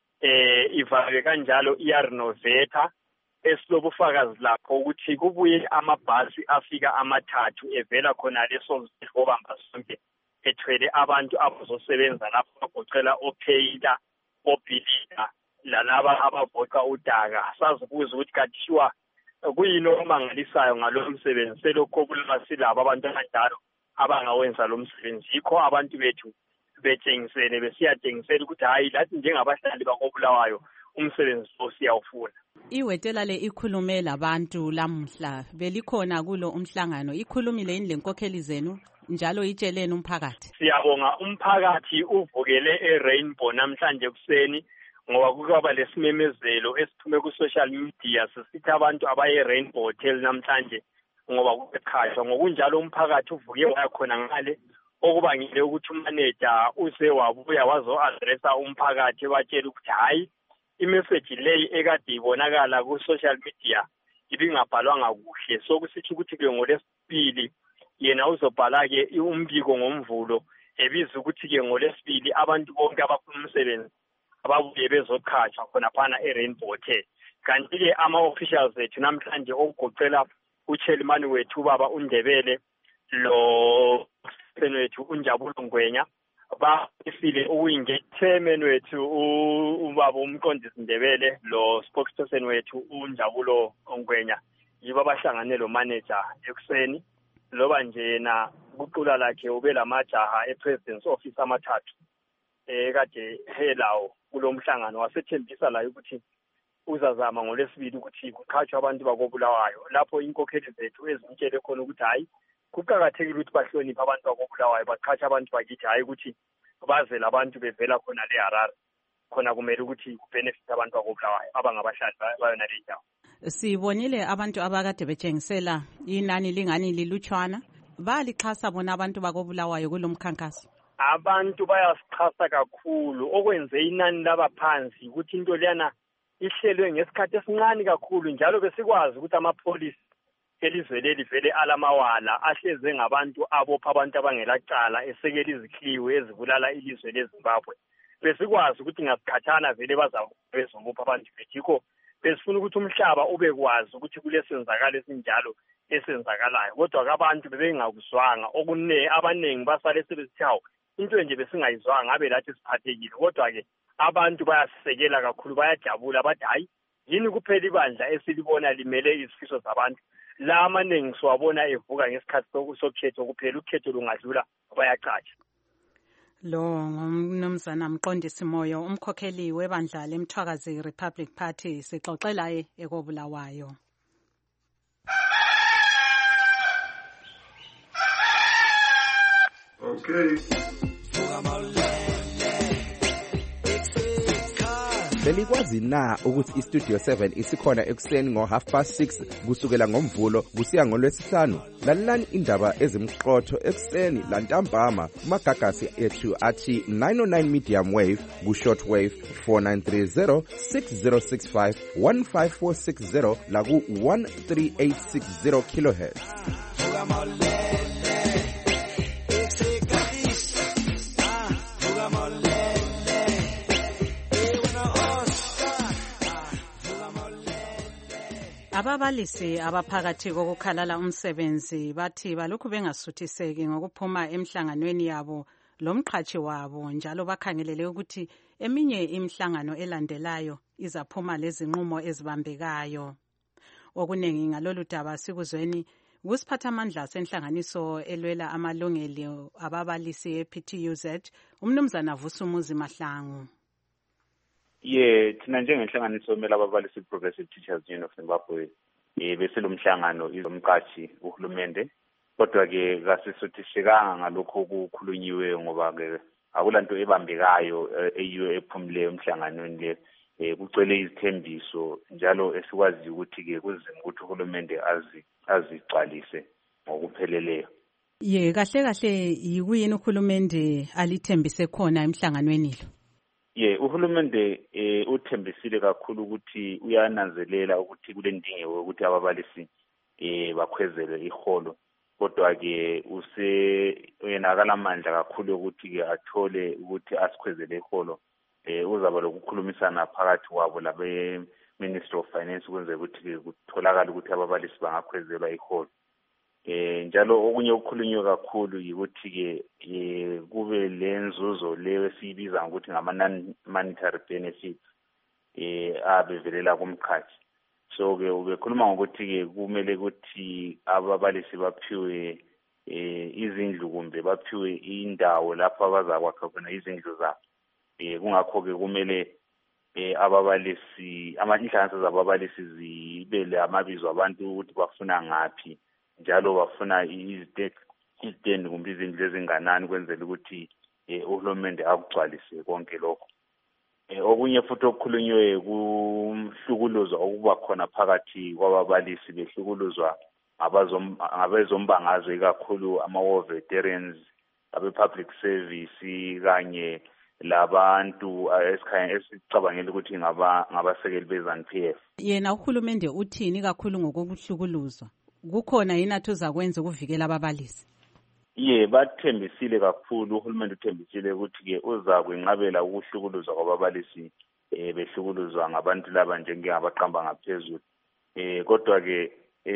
ivalwe kanjalo iyarenovata, esilobufakazi lapho ukuthi kubuye amabhasi afika 3 evela khona leso obamba sonke ethwele abantu abazosebenza lapho bagoqela opheyila, obhilida lalaba abavoca udaka. Sazibuza ukuthi kathiwa kuyini okumangalisayo ngalo msebenzi selokho kulaba silabo abantu abadala abangawenza lo msebenzi. Yikho abantu bethu betshengisene besiyatshengisela ukuthi hayi lathi njengabahlali bakobulawayo umsebenzi lo siyawufuna. Iwetela le ikhulume labantu lamuhla, belikhona kulo umhlangano, ikhulumile yini lenkokheli zenu njalo itsheleni umphakathi? Siyabonga, umphakathi uvukele eRainbow namhlanje kuseni ngoba kukaba lesimemezelo esiphume ku-social media sisithi abantu abaye Rainbow Hotel namhlanje ngoba kubekhashwa. Ngokunjalo umphakathi uvuke wayakhona ngale, okubangile ukuthi umanager uze wabuya wazo-adressa umphakathi batshela ukuthi hayi imessage leyi ekade ibonakala ku-social media ibingabhalwanga kuhle. So kusithi ukuthi ke uzobhala-ke umbiko ngomvulo ebiza ukuthi-ke ngoLwesibili abantu bonke abafuna umsebenzi ababuye bezoqhatshwa khonaphana e-Rainbow Hotel. Kanti-ke ama-officials ethu namhlanje okugoqela uchairman wethu ubaba uNdebele lo wethu uNjabulo Ngwenya bafile ukuyingechairman wethu ubaba umqondisi Ndebele lo spokesperson wethu uNjabulo Ngwenya yibo abahlangane lo manager ekuseni loba nje na kuqula lakhe ube lamajaha epresident's office amathathu kade helawo kulomhlangano wasethembisa la ukuthi uzazama ngoLwesibili ukuthi kuqhatshwe abantu bakobulawayo lapho inkokheli zethu ezintshele khona ukuthi hayi kuqhakathekile ukuthi bahloniphe abantu bakobulawayo baqhatsha abantu bakithi hayi ukuthi baze labantu bevela khona le Harare khona kumele ukuthi kubenefit abantu bakobulawayo abangabahlali bayona le ndawo. Sibonile abantu abakade betshengisela inani lingani lilutshwana balixhasa bona abantu bakobulawayo kulomkhankaso. Abantu bayasixhasa kakhulu okwenze inani labaphansi ukuthi into leyana ihlelwe ngesikhathi esincane kakhulu njalo besikwazi ukuthi amapholisi elizwe leli vele alamawala ahleze ngabantu abopha abantu abangelacala esekela izikliwe ezibulala ilizwe leZimbabwe. Besikwazi ukuthi ngasikhathana vele bazabezobopha abantu bethikho besifuna ukuthi umhlaba ubekwazi ukuthi kulesenzakalo esinjalo esenzakalayo kodwa abantu bebengakuzwanga abaningi basale sebesithawo into nje besingayizwanga ngabe lathi siphathekile kodwa-ke abantu bayasisekela kakhulu bayajabula bathi hayi yini kuphela ibandla esilibona limele izifiso zabantu la amaningi siwabona evuka ngesikhathi sokhetho kuphela ukhetho lungadlula bayacatsha. Lo ngumnumzana Mqondisi Moyo umkhokheli webandla leMthwakazi Republic Party sixoxelaye ekobulawayo. Okay. Belikwazi na ukuthi iStudio 7 isikhona ekuseni ngo6:30 kusukela ngomvulo kusiya ngoLwesihlanu? Lalelani indaba ezimqotho ekuseni lantambama kumagagasi ethu athi 909 medium wave ku-short wave 4930 6065 15460 laku 13860 kilohertz. Ababalisi abaphakathi kokukhalala umsebenzi bathi balokhu bengasuthiseki ngokuphuma emhlanganweni yabo lomqhatshi wabo njalo bakhangelele ukuthi eminye imihlangano elandelayo izaphuma lezinqumo ezibambekayo. Okuningi ngalolu daba sikuzweni kusiphathamandla senhlanganiso elwela amalungelo ababalisi ePTUZ umnumzana Vusumuzi Mahlangu. Thina njengenhlanganiso emela ababalisi Progressive Teachers Union of Zimbabwe bese lo mhlangano izomqashi uhulumende kodwa-ke kasisuthishekanga ngalokho okukhulunyiwe ngoba-ke akulanto ebambekayo eyiyo ephumile emhlanganweni le kucwele izithembiso njalo esikwaziyo ukuthi-ke kuzima ukuthi uhulumende azigcwalise ngokupheleleyo. Kahle yikuyini uhulumende alithembise khona emhlanganweni lo? Uhulumende uthembisile kakhulu ukuthi uyananzelela ukuthi kule ndingo ukuthi ababalisi bakhwezele iholo kodwa-ke uyenakala amandla kakhulu ukuthi-ke athole ukuthi asikhwezele iholo uzaba lokukhulumisana phakathi kwabo labe-Ministry of Finance ukwenzela ukuthi-ke kutholakala ukuthi ababalisi bangakhwezelwa iholo. Njalo okunye okukhulunywe kakhulu yikuthi-ke kube le nzuzo leyo esiyibiza ngokuthi ngama-non-monetary benefits abevelela kumqhashi. So-ke ubekhuluma ngokuthi-ke kumele ukuthi ababalisi baphiwe izindlu kumbe baphiwe indawo lapho abazakwakha khona izindlu zabo. Kungakho-ke kumele ababalisi inhlanganiso zababalisi zibele amabizo abantu ukuthi bafuna ngaphi njalo bafuna izitendi kumbe izindlu ezinganani kwenzela ukuthi uhulumende akugcwalise konke lokho. Okunye futhi okukhulunywe kumhlukuluzwa okuba khona phakathi kwababalisi behlukuluzwa ngabezombangazwe ikakhulu ama-war veterans abe-public service kanye labantu esicabangela ukuthi ngabasekeli be-ZANU-PF. Yena uhulumende uthini kakhulu ngokuhlukuluzwa? Kukhona yini athi uzakwenza ukuvikela ababalisi? bathembisile kakhulu, uhulumende uthembisile ukuthi-ke uza kwenqabela ukuhlukuluzwa kwababalisi behlukuluzwa ngabantu laba njengabaqamba ngaphezulu. Kodwa-ke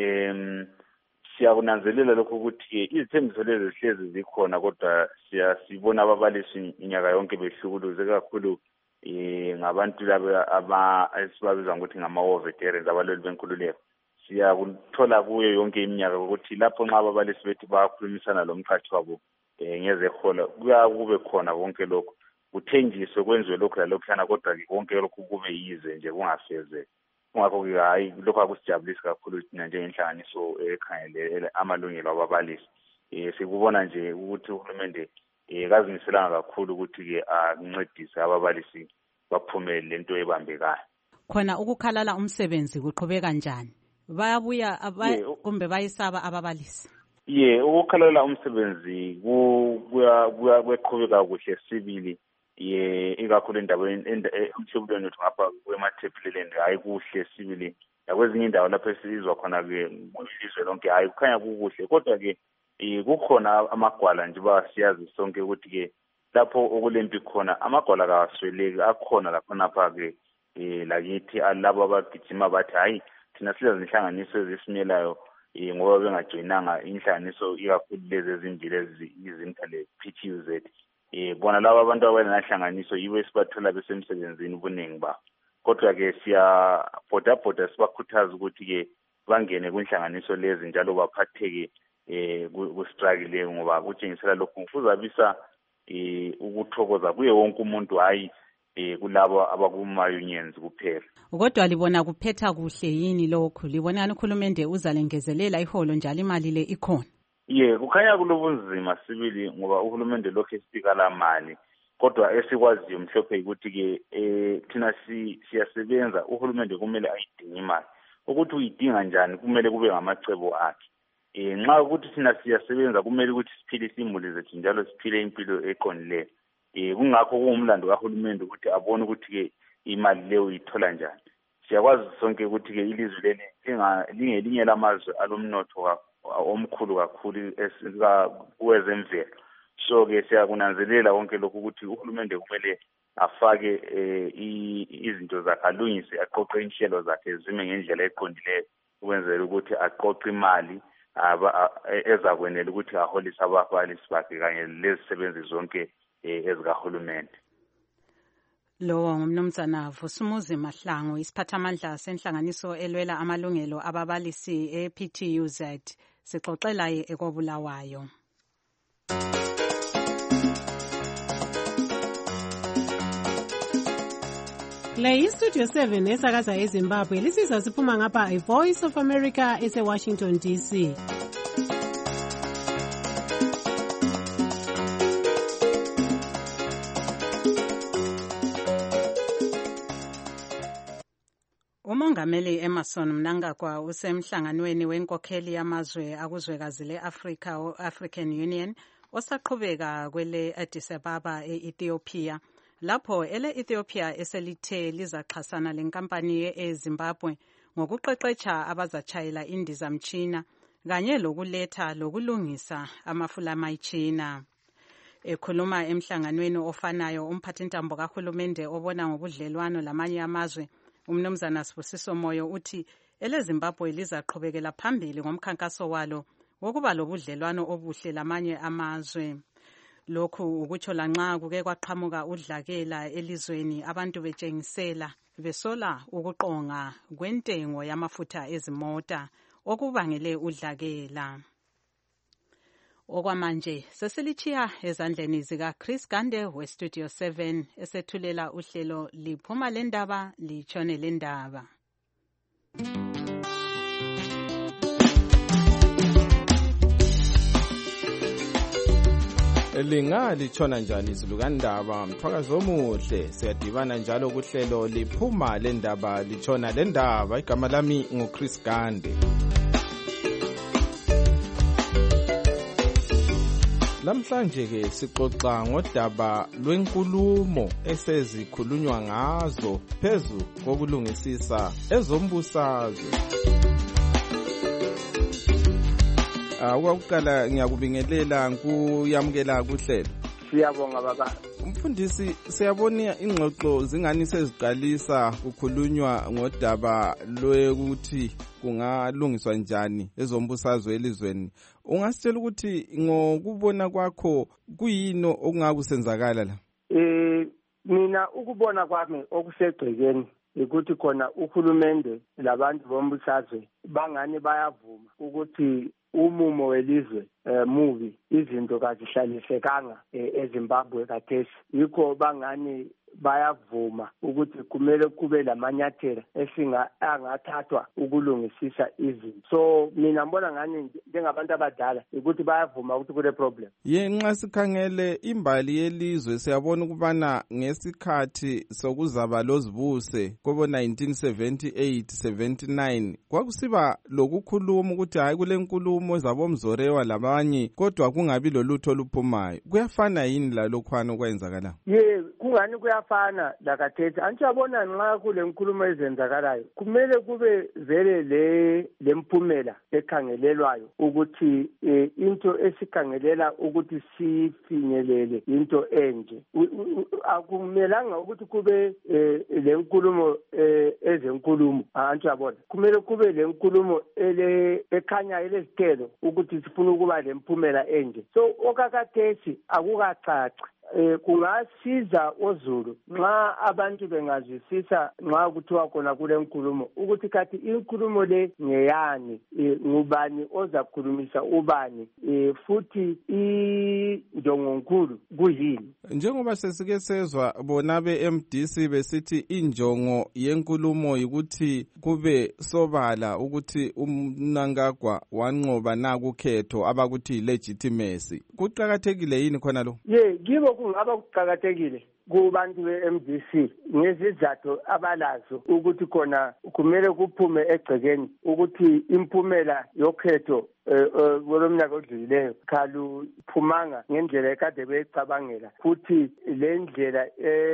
siyakunanzelela lokho ukuthi-ke izithembiso lezi zihlezi zikhona, kodwa siyasibona ababalisi inyaka yonke behlukuluze kakhulu ngabantu laba esibabiza ngokuthi ngama-war veterans, abalweli benkululeko. Siyakuthola kuyo yonke iminyaka ukuthi lapho nxa ababalisi bethu bayakhulumisana lomqhathi wabo ngezehola kube khona konke lokho, kuthenjiswe kwenziwe lokhu lalokhuyana, kodwa-ke konke lokhu kube yize nje kungafezeki. Kungakho-ke hayi, lokhu akusijabulisi kakhulu thina njengenhlanganiso ekhangele amalungelo ababalisi. Sikubona nje ukuthi uhulumende kazimiselanga kakhulu ukuthi-ke akuncedise ababalisi baphumele lento ebambekayo. Khona ukukhalala umsebenzi kuqhubeka kanjani? Bayabuya kumbe bayisaba ababalisi? Ukukhalala umsebenzi kweqhubeka kuhle sibili. Ikakhulu endaweni emhlubulweni wethu ngapha kwemathephileland hayi kuhle sibili. Nakwezinye indawo lapho esizwa khona-ke ilizwe lonke hayi kukhanya kukuhle, kodwa-ke kukhona amagwala nje siyazi sonke ukuthi-ke lapho okulempi khona amagwala kawasweleki, akhona lakhonapha-ke lakithi labo abagijima bathi hayi thina silazi inhlanganiso ezisimelayo ngoba bengajoyinanga inhlanganiso ikakhulu lezi ezimbili izintale PTUZ. Bona laba abantu abalenhlanganiso yibo esibathola besemsebenzini ubuningi babo. Kodwa-ke siyabhoda sibakhuthaza ukuthi-ke bangene kwinhlanganiso lezi njalo baphatheke kustruggle, ngoba kutshengisela lokhu kuzabisa ukuthokoza kuye wonke umuntu, hayi kulabo abakuma-unions kuphela. Kodwa libona kuphetha kuhle yini lokhu? Libona uhulumende uzalengezelela iholo njalo imali le ikhona? Kukhanya kulobunzima sibili ngoba uhulumende lokhu esikala mali, kodwa esikwaziyo mhlophe ukuthi-ke thina siyasebenza, uhulumende kumele ayidinge imali. Ukuthi uyidinga njani kumele kube ngamacebo akhe. Nxa ukuthi thina siyasebenza kumele ukuthi siphilise imuli zethu njalo siphile impilo eqondileyo. Kungakho kuwumlando kahulumende ukuthi abone ukuthi-ke imali leyo uyithola njani. Siyakwazi sonke ukuthi-ke ilizwe leli lingelinye lamazwe alomnotho omkhulu kakhulu kwezemvelo. So-ke siyakunanzelela konke lokhu ukuthi uhulumende kumele afake izinto zakhe, alungise, aqoqe inhlelo zakhe zime ngendlela eqondileyo ukwenzela ukuthi aqoqe imali ezakwenela ukuthi aholise ababalisi bakhe kanye lezisebenzi zonke ezikahulumende. Lo ngumnumzana Vusumuzi Mahlangu, isiphathamandla senhlanganiso elwela amalungelo ababalisi ePTUZ. Sixoxela ekobulawayo. Le iStudio 7 esakaza eZimbabwe lisizwa siphuma ngapha iVoice of America eseWashington DC. Umongameli Emerson Mnangagwa usemhlanganweni wenkokheli yamazwe akuzwekazi le-Afrika o-African Union osaqhubeka kwele Addis Ababa e-Ethiopia, lapho ele-Ethiopia eselithe lizaxhasana lenkampani ye-Zimbabwe ngokuqeqetsha abazatshayela indizamtshina kanye lokuletha lokulungisa amafulamayichina. Ekhuluma emhlanganweni ofanayo, umphathintambo kahulumende obona ngobudlelwano lamanye amazwe uMnumzana Sibusiso Moyo uthi ele-Zimbabwe lizaqhubekela phambili ngomkhankaso walo wokuba lobudlelwano obuhle lamanye amazwe. Lokhu ukutsho lanxa kuke kwaqhamuka udlakela elizweni, abantu betshengisela besola ukuqonga kwentengo yamafutha ezimota okubangele udlakela. Okwamanje sesilichiya ezandleni zika Chris Gande weStudio 7 esethulela uhlelo liphuma lendaba litshone lendaba. Litshona njani izulu kandaba, mthwakazi omuhle. Siyadibana njalo kuhlelo liphuma lendaba litshona lendaba. Igama lami nguChris Gande. Namhlanje ke sixoxa ngodaba lwenkulumo esezikhulunywa ngazo phezu kokulungisisa ezombusazwe. Okokuqala ngiyakubingelela kuyamukela kuhlelo. Siyabonga baba. Umfundisi, siyabona ingxoxo zingani seziqalisa kukhulunywa ngodaba lokuthi kungalungiswa njani ezombusazwe elizweni. Ungasitshela ukuthi ngokubona kwakho kuyini okungakusenzakala la? Mina ukubona kwami okusegcekeni ukuthi khona uhulumende labantu bombusazwe bangani bayavuma ukuthi umumo welizwe mubi, izinto kazihlalisekanga eZimbabwe kathesi. Yikho bangani bayavuma ukuthi kumele kube lamanyathela angathathwa ukulungisisa izinto. So mina ngibona ngani njengabantu abadala ukuthi bayavuma ukuthi kule problem. Nxa sikhangele imbali yelizwe siyabona ukubana ngesikhathi sokuzaba lozibuse kobo 1978 79 kwakusiba lokukhuluma ukuthi hayi kule nkulumo zabomzorewa labanye kodwa kungabi lolutho oluphumayo. Kuyafana yini lalokhwana okwenzakala? Kungani kuyafana lakathethi. Anjabona nxa kule nkulumo ezenzakalayo kumele kube vele le mphumela ekhangelelwayo ukuthi into esikhangelela ukuthi sifinyelele into enje. Akumelanga ukuthi kube le nkulumo ezenkulumo. Anjabona kumele kube le nkulumo ekhanya elezithelo ukuthi sifuna ukuba le mphumela enje. So okakathethi akukacaci. Kungasiza oZulu nxa abantu bengazwisisa nxa kuthiwa khona kule nkulumo ukuthi kathi inkulumo le ngeyani, ngubani ozakhulumisa ubani, futhi injongonkulu kuyini. Njengoba sesike sezwa bona be-MDC besithi injongo yenkulumo yikuthi kube sobala ukuthi uMnangagwa wanqoba nakukhetho abakuthi legitimacy. Kuqakathekile yini khona lo? Kibo kungaba kuqakathekile kubantu be-MDC ngezizathu abalazo ukuthi khona kumele kuphume egcekeni ukuthi impumela yokhetho kolomnyaka odlulileyo kaluphumanga ngendlela ekade beyicabangela futhi le ndlela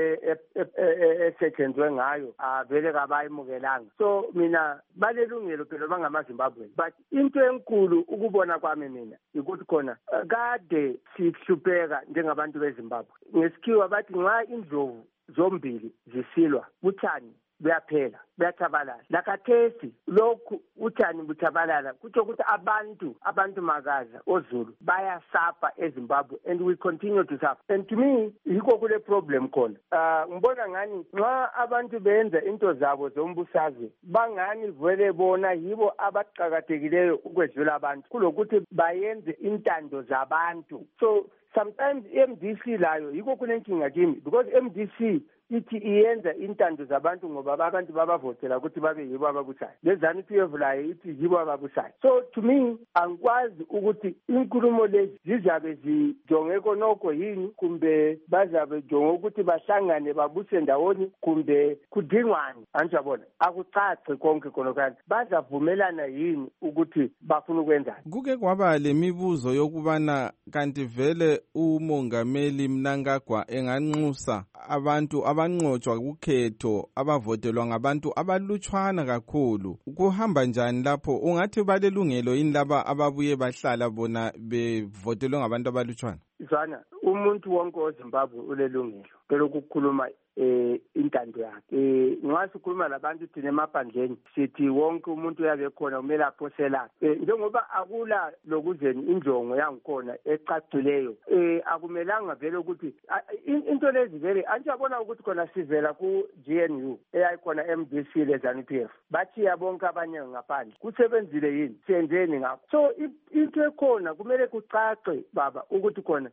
esetshenzwe ngayo vele kabayimukelanga. So mina balelungelo phela bangamaZimbabweni, but into enkulu ukubona kwami mina ukuthi khona kade sihlupheka njengabantu beZimbabwe. Ngesikhiwa bathi nxa indlovu zombili zisilwa butshani buyaphela, buyathabalala. Lakathesi lokhu utshani buthabalala kutsho ukuthi abantu makaza oZulu bayasafa eZimbabwe and we continue to suffer. And to me yikho kule problem khona. Ngibona ngani nxa abantu benza into zabo zombusazwe bangani vele bona yibo abaqhakathekileyo ukwedlula abantu kulokuthi bayenze intando zabantu. So sometimes MDC layo yikho kunenkinga kimi because MDC ithi iyenza intando zabantu ngoba abantu babavotela ukuthi babe yibo ababusayo. LeZANU-PF layo ithi yibo ababusayo. So to me angikwazi ukuthi inkulumo lezi zizabe zijonge konoko yini kumbe bazabe jonge ukuthi bahlangane babuse ndawonye kumbe kudingwane. Anjabona akucace konke konokani bazavumelana yini ukuthi bafuna ukwenza. Kuke kwaba lemibuzo yokubana kanti vele umongameli Mnangagwa enganxusa abantu abanqotshwa kukhetho abavotelwa ngabantu abalutshwana kakhulu. Kuhamba njani lapho? Ungathi balelungelo yini laba ababuye bahlala bona bevotelwe ngabantu abalutshwana? Zwana umuntu wonke oZimbabwe ulelungelo ukukhuluma intando yakhe. Nxa sikhuluma labantu thina emaphandleni sithi wonke umuntu uyabe khona kumele aphoselane. Njengoba akula lokuzeni injongo yangikhona ecacileyo, akumelanga vele ukuthi into lezi vele anjabona ukuthi khona sivela ku-GNU eyayikhona MDC leZANU-PF bathiya bonke abanye ngaphandle. Kusebenzile yini? Senzeni ngakho? So into ekhona kumele kucace baba ukuthi khona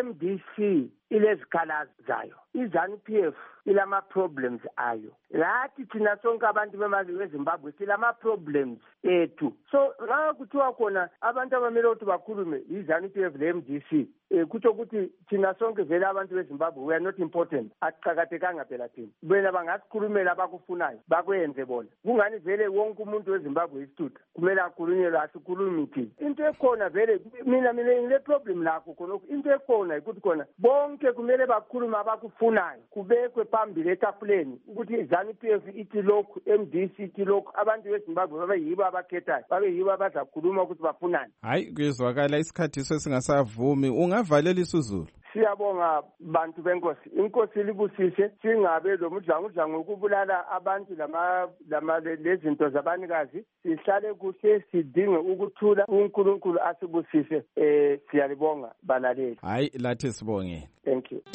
i-MDC ilezikhalazo zayo, iZANU-PF ilama-problems ayo. Lathi thina sonke abantu beZimbabwe silama-problems ethu. So nxa kuthiwa khona abantu abamele ukuthi bakhulume iZANU-PF le-MDC kutsho ukuthi thina sonke vele abantu beZimbabwe we are not important. Akuqakathekanga phela thina. Bena bangasikhulumela abakufunayo bakwenze bona. Kungani vele wonke umuntu weZimbabwe isithuda kumele akhulunyelwe asikhulumi thina. Into ekhona vele mina ngile problem lakho khonokho. Into ekhona ukuthi khona bonke kumele bakhulume abakufunayo kubekwe phambili etafuleni ukuthi ZANU-PF ithi lokhu, MDC ithi lokhu, abantu beZimbabwe babeyibo abakhethayo, babeyibo abazakhuluma ukuthi bafunani. Hayi, kuyezwakala isikhathi sesingasavumi. Ungavalela isiZulu? Siyabonga bantu benkosi, inkosi libusise, singabe lo mudlangudlangu ukubulala abantu lezinto zabanikazi, sihlale kuhle, sidinge ukuthula, uNkulunkulu asibusise. Siyalibonga balaleli. Hayi, lathi sibonge. Thank you.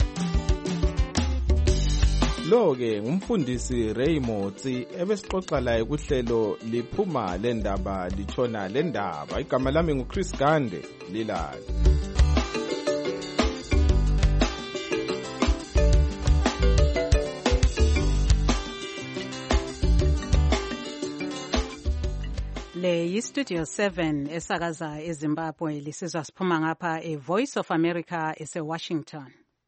Lo-ke ngumfundisi Raymond ebesixoxa laye kuhlelo liphuma lendaba litshona lendaba. Igama lami nguChris Gande, lilali. Le yiStudio 7 esakaza eZimbabwe, lisizwa siphuma ngapha eVoice of America eseWashington.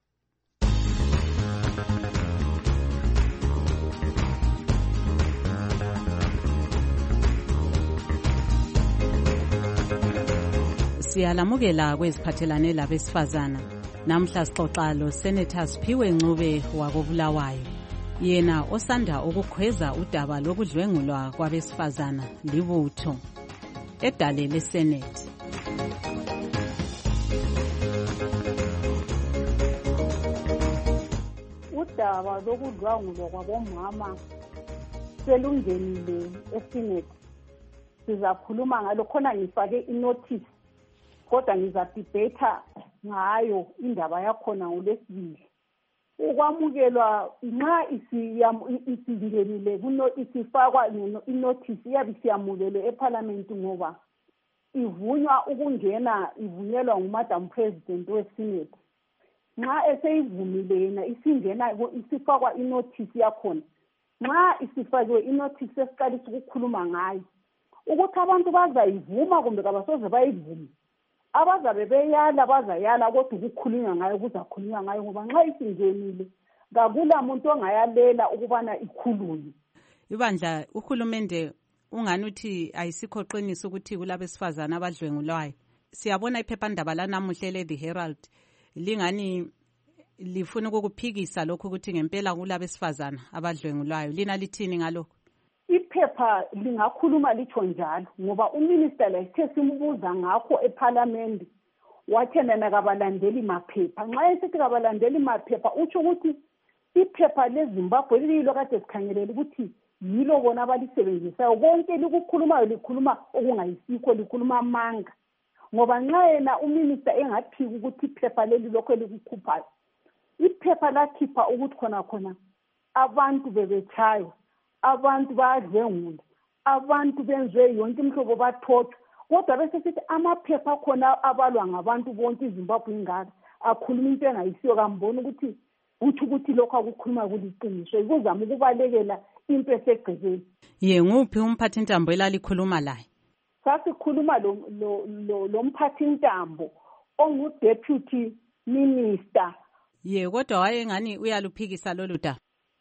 Siyalamukela kweziphathelane labesifazana. Namhla sixoxa lo Senator Siphiwe Ncube wakobulawayo. Yena osanda ukukhweza udaba lokudlwengulwa kwabesifazana libutho edale leSenate. Udaba lokudlwengulwa kwabomama selungenile eSenate. Sizakhuluma ngalo, khona ngifake inotice kodwa ngizadebata ngayo indaba yakhona ngolesibili. Ukwamukelwa nxa isingenile isifakwa inotice iyabe siyamukelwe eParliament ngoba ivunyelwa nguMadam President weSenate. Nxa eseyivumile yena isingena isifakwa inotice yakhona. Nxa isifakiwe inotice sesiqalisa ukukhuluma ngayo ukuthi abantu bazayivuma kumbe kabasoze bayivume. Abazabe beyala bazayala kodwa ukukhulunywa ngayo kuzakhulunywa ngayo ngoba nxa isingenile kakula muntu ongayalela ukubana ikhulunywe. Ibandla uhulumende ungani uthi ayisikho qiniso ukuthi kulabesifazana abadlwengulwayo. Siyabona iphephandaba lanamuhle le The Herald lingani lifuna ukukuphikisa lokho ukuthi ngempela kulabesifazana abadlwengulwayo. Lina lithini ngalokho? Iphepha lingakhuluma litsho njalo ngoba uminister lasithe simbuza ngakho eParliament wathi nana kabalandeli maphepha. Nxa esithi kabalandeli maphepha utsho ukuthi iphepha leZimbabwe lilo kade sikhangelele ukuthi yilo bona abalisebenzisayo. Konke likukhulumayo likhuluma okungayisikho, likhuluma amanga. Ngoba nxa yena uminister engaphiki ukuthi iphepha leli lokho likukhuphayo, iphepha lakhipha ukuthi khona abantu bebetshaywa, abantu bayadlwengula, abantu benziwe yonke imhlobo bathothwa. Kodwa bese sithi amaphepha khona abalwa ngabantu bonke iZimbabwe ingaka akhuluma into engayisiyo, kambona ukuthi lokho akukhuluma kuliqiniso. Ikuzama ukubalekela into esegcekeni. Nguphi umphathintambo elalikhuluma laye? Sasikhuluma lo mphathintambo ongu-deputy minister. Kodwa wayengani uyaluphikisa lolu daba?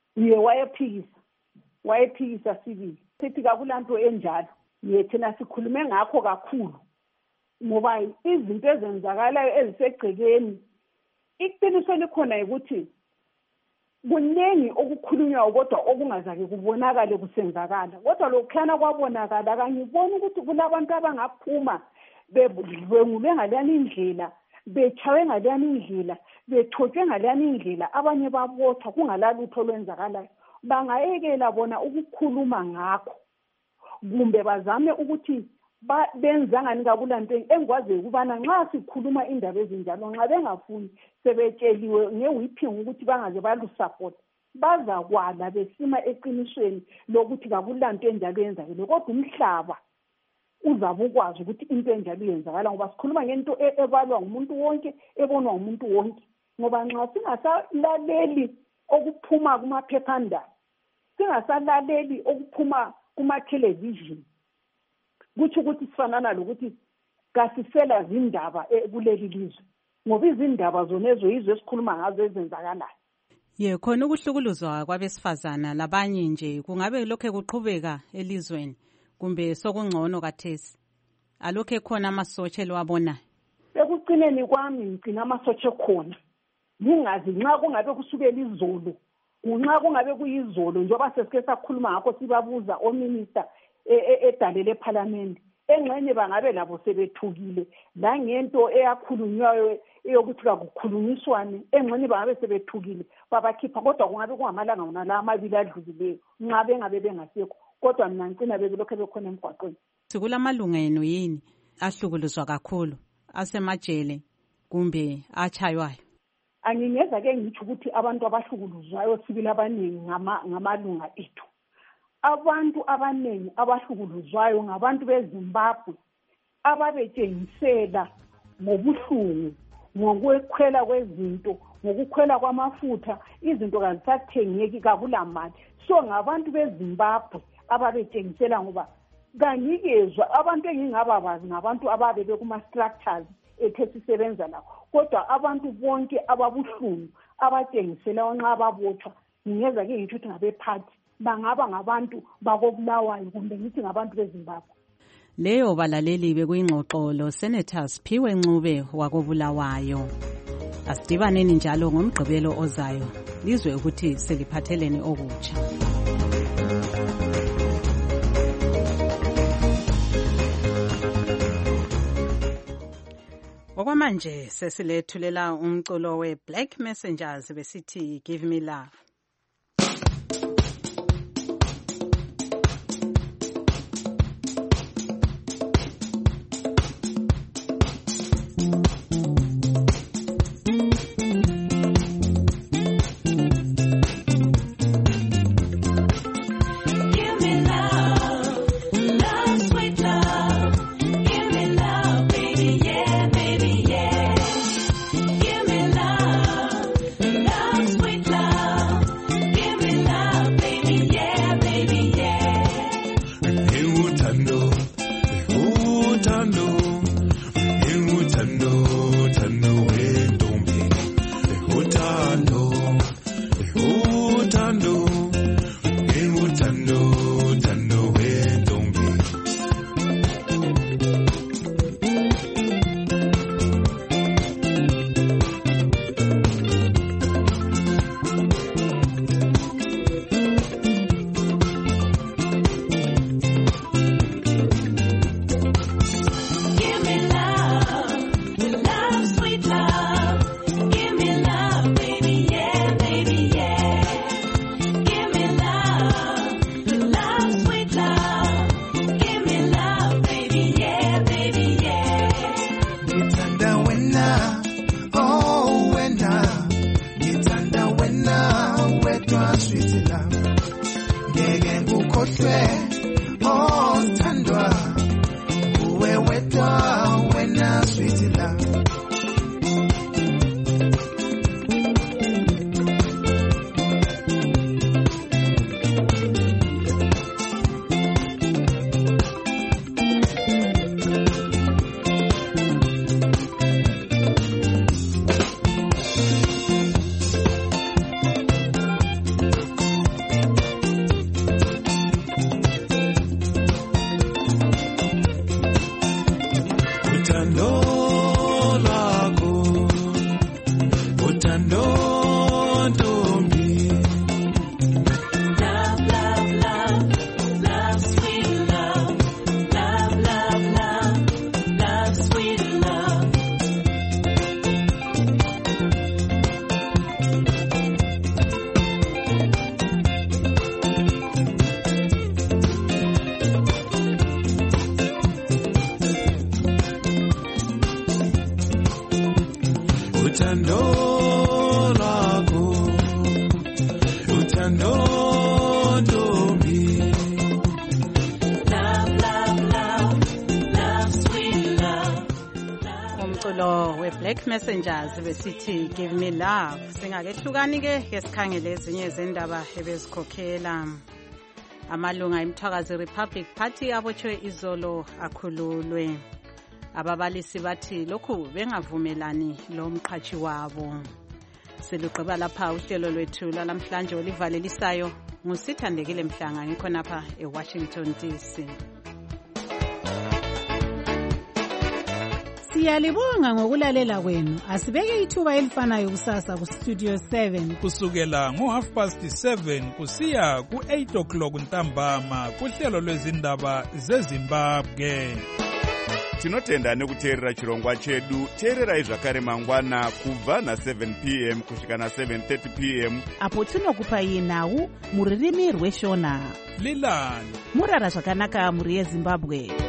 Wayephikisa sibili. Sithi kakulanto enjalo. Thina sikhulume ngakho kakhulu ngoba izinto ezenzakalayo ezisegcekeni iqiniso likhona ukuthi kuningi okukhulunywa kodwa okungazake kubonakale kusenzakala. Kodwa lokukhana kwabonakala kangiboni ukuthi kulabantu abangaphuma bedlwengulwe ngaleyani indlela, bechawe ngaleyani indlela, bethothwe ngaleyani indlela, abanye babothwa kungalalutho olwenzakalayo. Bangayekela bona ukukhuluma ngakho kumbe bazame ukuthi benza ngani kakulanto engikwaziyo ukubana nxa sikhuluma indaba ezinjalo nxa bengafuni sebetsheliwe nge-whipping ukuthi bangaze balusupport, bazakwala besima eqinisweni lokuthi kakulanto enjalo yenzakele. Kodwa umhlaba uzabe ukwazi ukuthi into enjalo yenzakala ngoba sikhuluma ngento ebalwa ngumuntu wonke, ebonwa ngumuntu wonke. Ngoba nxa singasalaleli okuphuma kumaphephandaba, singasalaleli okuphuma kuma-television, kutsho ukuthi sifanana lokuthi kasisela zindaba kuleli lizwe ngoba izindaba zonezo yizo esikhuluma ngazo ezenzakalayo. Khona ukuhlukuluzwa kwabesifazana labanye nje kungabe lokhe kuqhubeka elizweni kumbe sokungcono kathesi? Alokhe khona amasotshe elwabonayo? Ekucineni kwami ngicina amasotshe khona. Ngingazi nxa kungabe kusukela izolo kunxa kungabe kuyizolo njengoba sesike sakhuluma ngakho sibabuza ominister edalele ephalamende engxenye bangabe labo sebethukile la ngento eyakhulunywayo eyokuthi kakukhulunyiswane engxenye bangabe sebethukile babakhipha kodwa kungabe kungamalanga wona amabili adlulileyo nxa bengabe bengasekho kodwa mina ngicina belokhu bekhona emgwaqweni. Sikulamalungelo yini ahlukuluzwa kakhulu asemajele kumbe achaywayo? Angingeza ke ngitsho ukuthi abantu abahlukuluzwayo sibili abaningi ngamalunga ethu. Abantu abaningi abahlukuluzwayo ngabantu beZimbabwe ababetshengisela ngobuhlungu ngokwekhwela kwezinto ngokukhwela kwamafutha izinto kazisathengeki kakulamali. So ngabantu beZimbabwe ababetshengisela ngoba kangikezwa abantu engingababazi ngabantu ababe bekuma-structures ethe sisebenza lakho kodwa abantu bonke ababuhlungu abatshengisela nxa babotshwa ngingeza ke ngitsho ukuthi ngabephathi bangaba ngabantu bakobulawayo kumbe ngithi ngabantu beZimbabwe. Leyo balaleli bekuyingxoxo lo Senator Siphiwe Ncube wakobulawayo. Asidibaneni njalo ngomgqibelo ozayo lizwe ukuthi seliphathelene okutsha. Okwamanje sesilethulela umculo we-Black Messengers besithi Give Me Love. Black Messengers besithi Give Me Love. Singakehlukani ke sikhangele ezinye izindaba ebezikhokhela. Amalunga eMthwakazi Republic Party abotshwe izolo akhululwe. Ababalisi bathi lokhu bengavumelani lo mqhashi wabo. Siluqaba lapha uhlelo lwethu lamhlanje olivalelisayo ngusithandekile Mhlanga ngikho napha eWashington DC. Siyalibonga ngokulalela kwenu. Asibeke ithuba elifanayo kusasa kuStudio 7 kusukela ngo7:30 kusiya ku8 ntambama kuhlelo lwezindaba zeZimbabwe. Tinotenda nekuteerera chirongwa chedu. Teererai zvakare mangwana kubva na7 p.m. kusvika na7:30 p.m. apo tinokupai nhau mururimi rweshona. Lilani murara zvakanaka muri yeZimbabwe.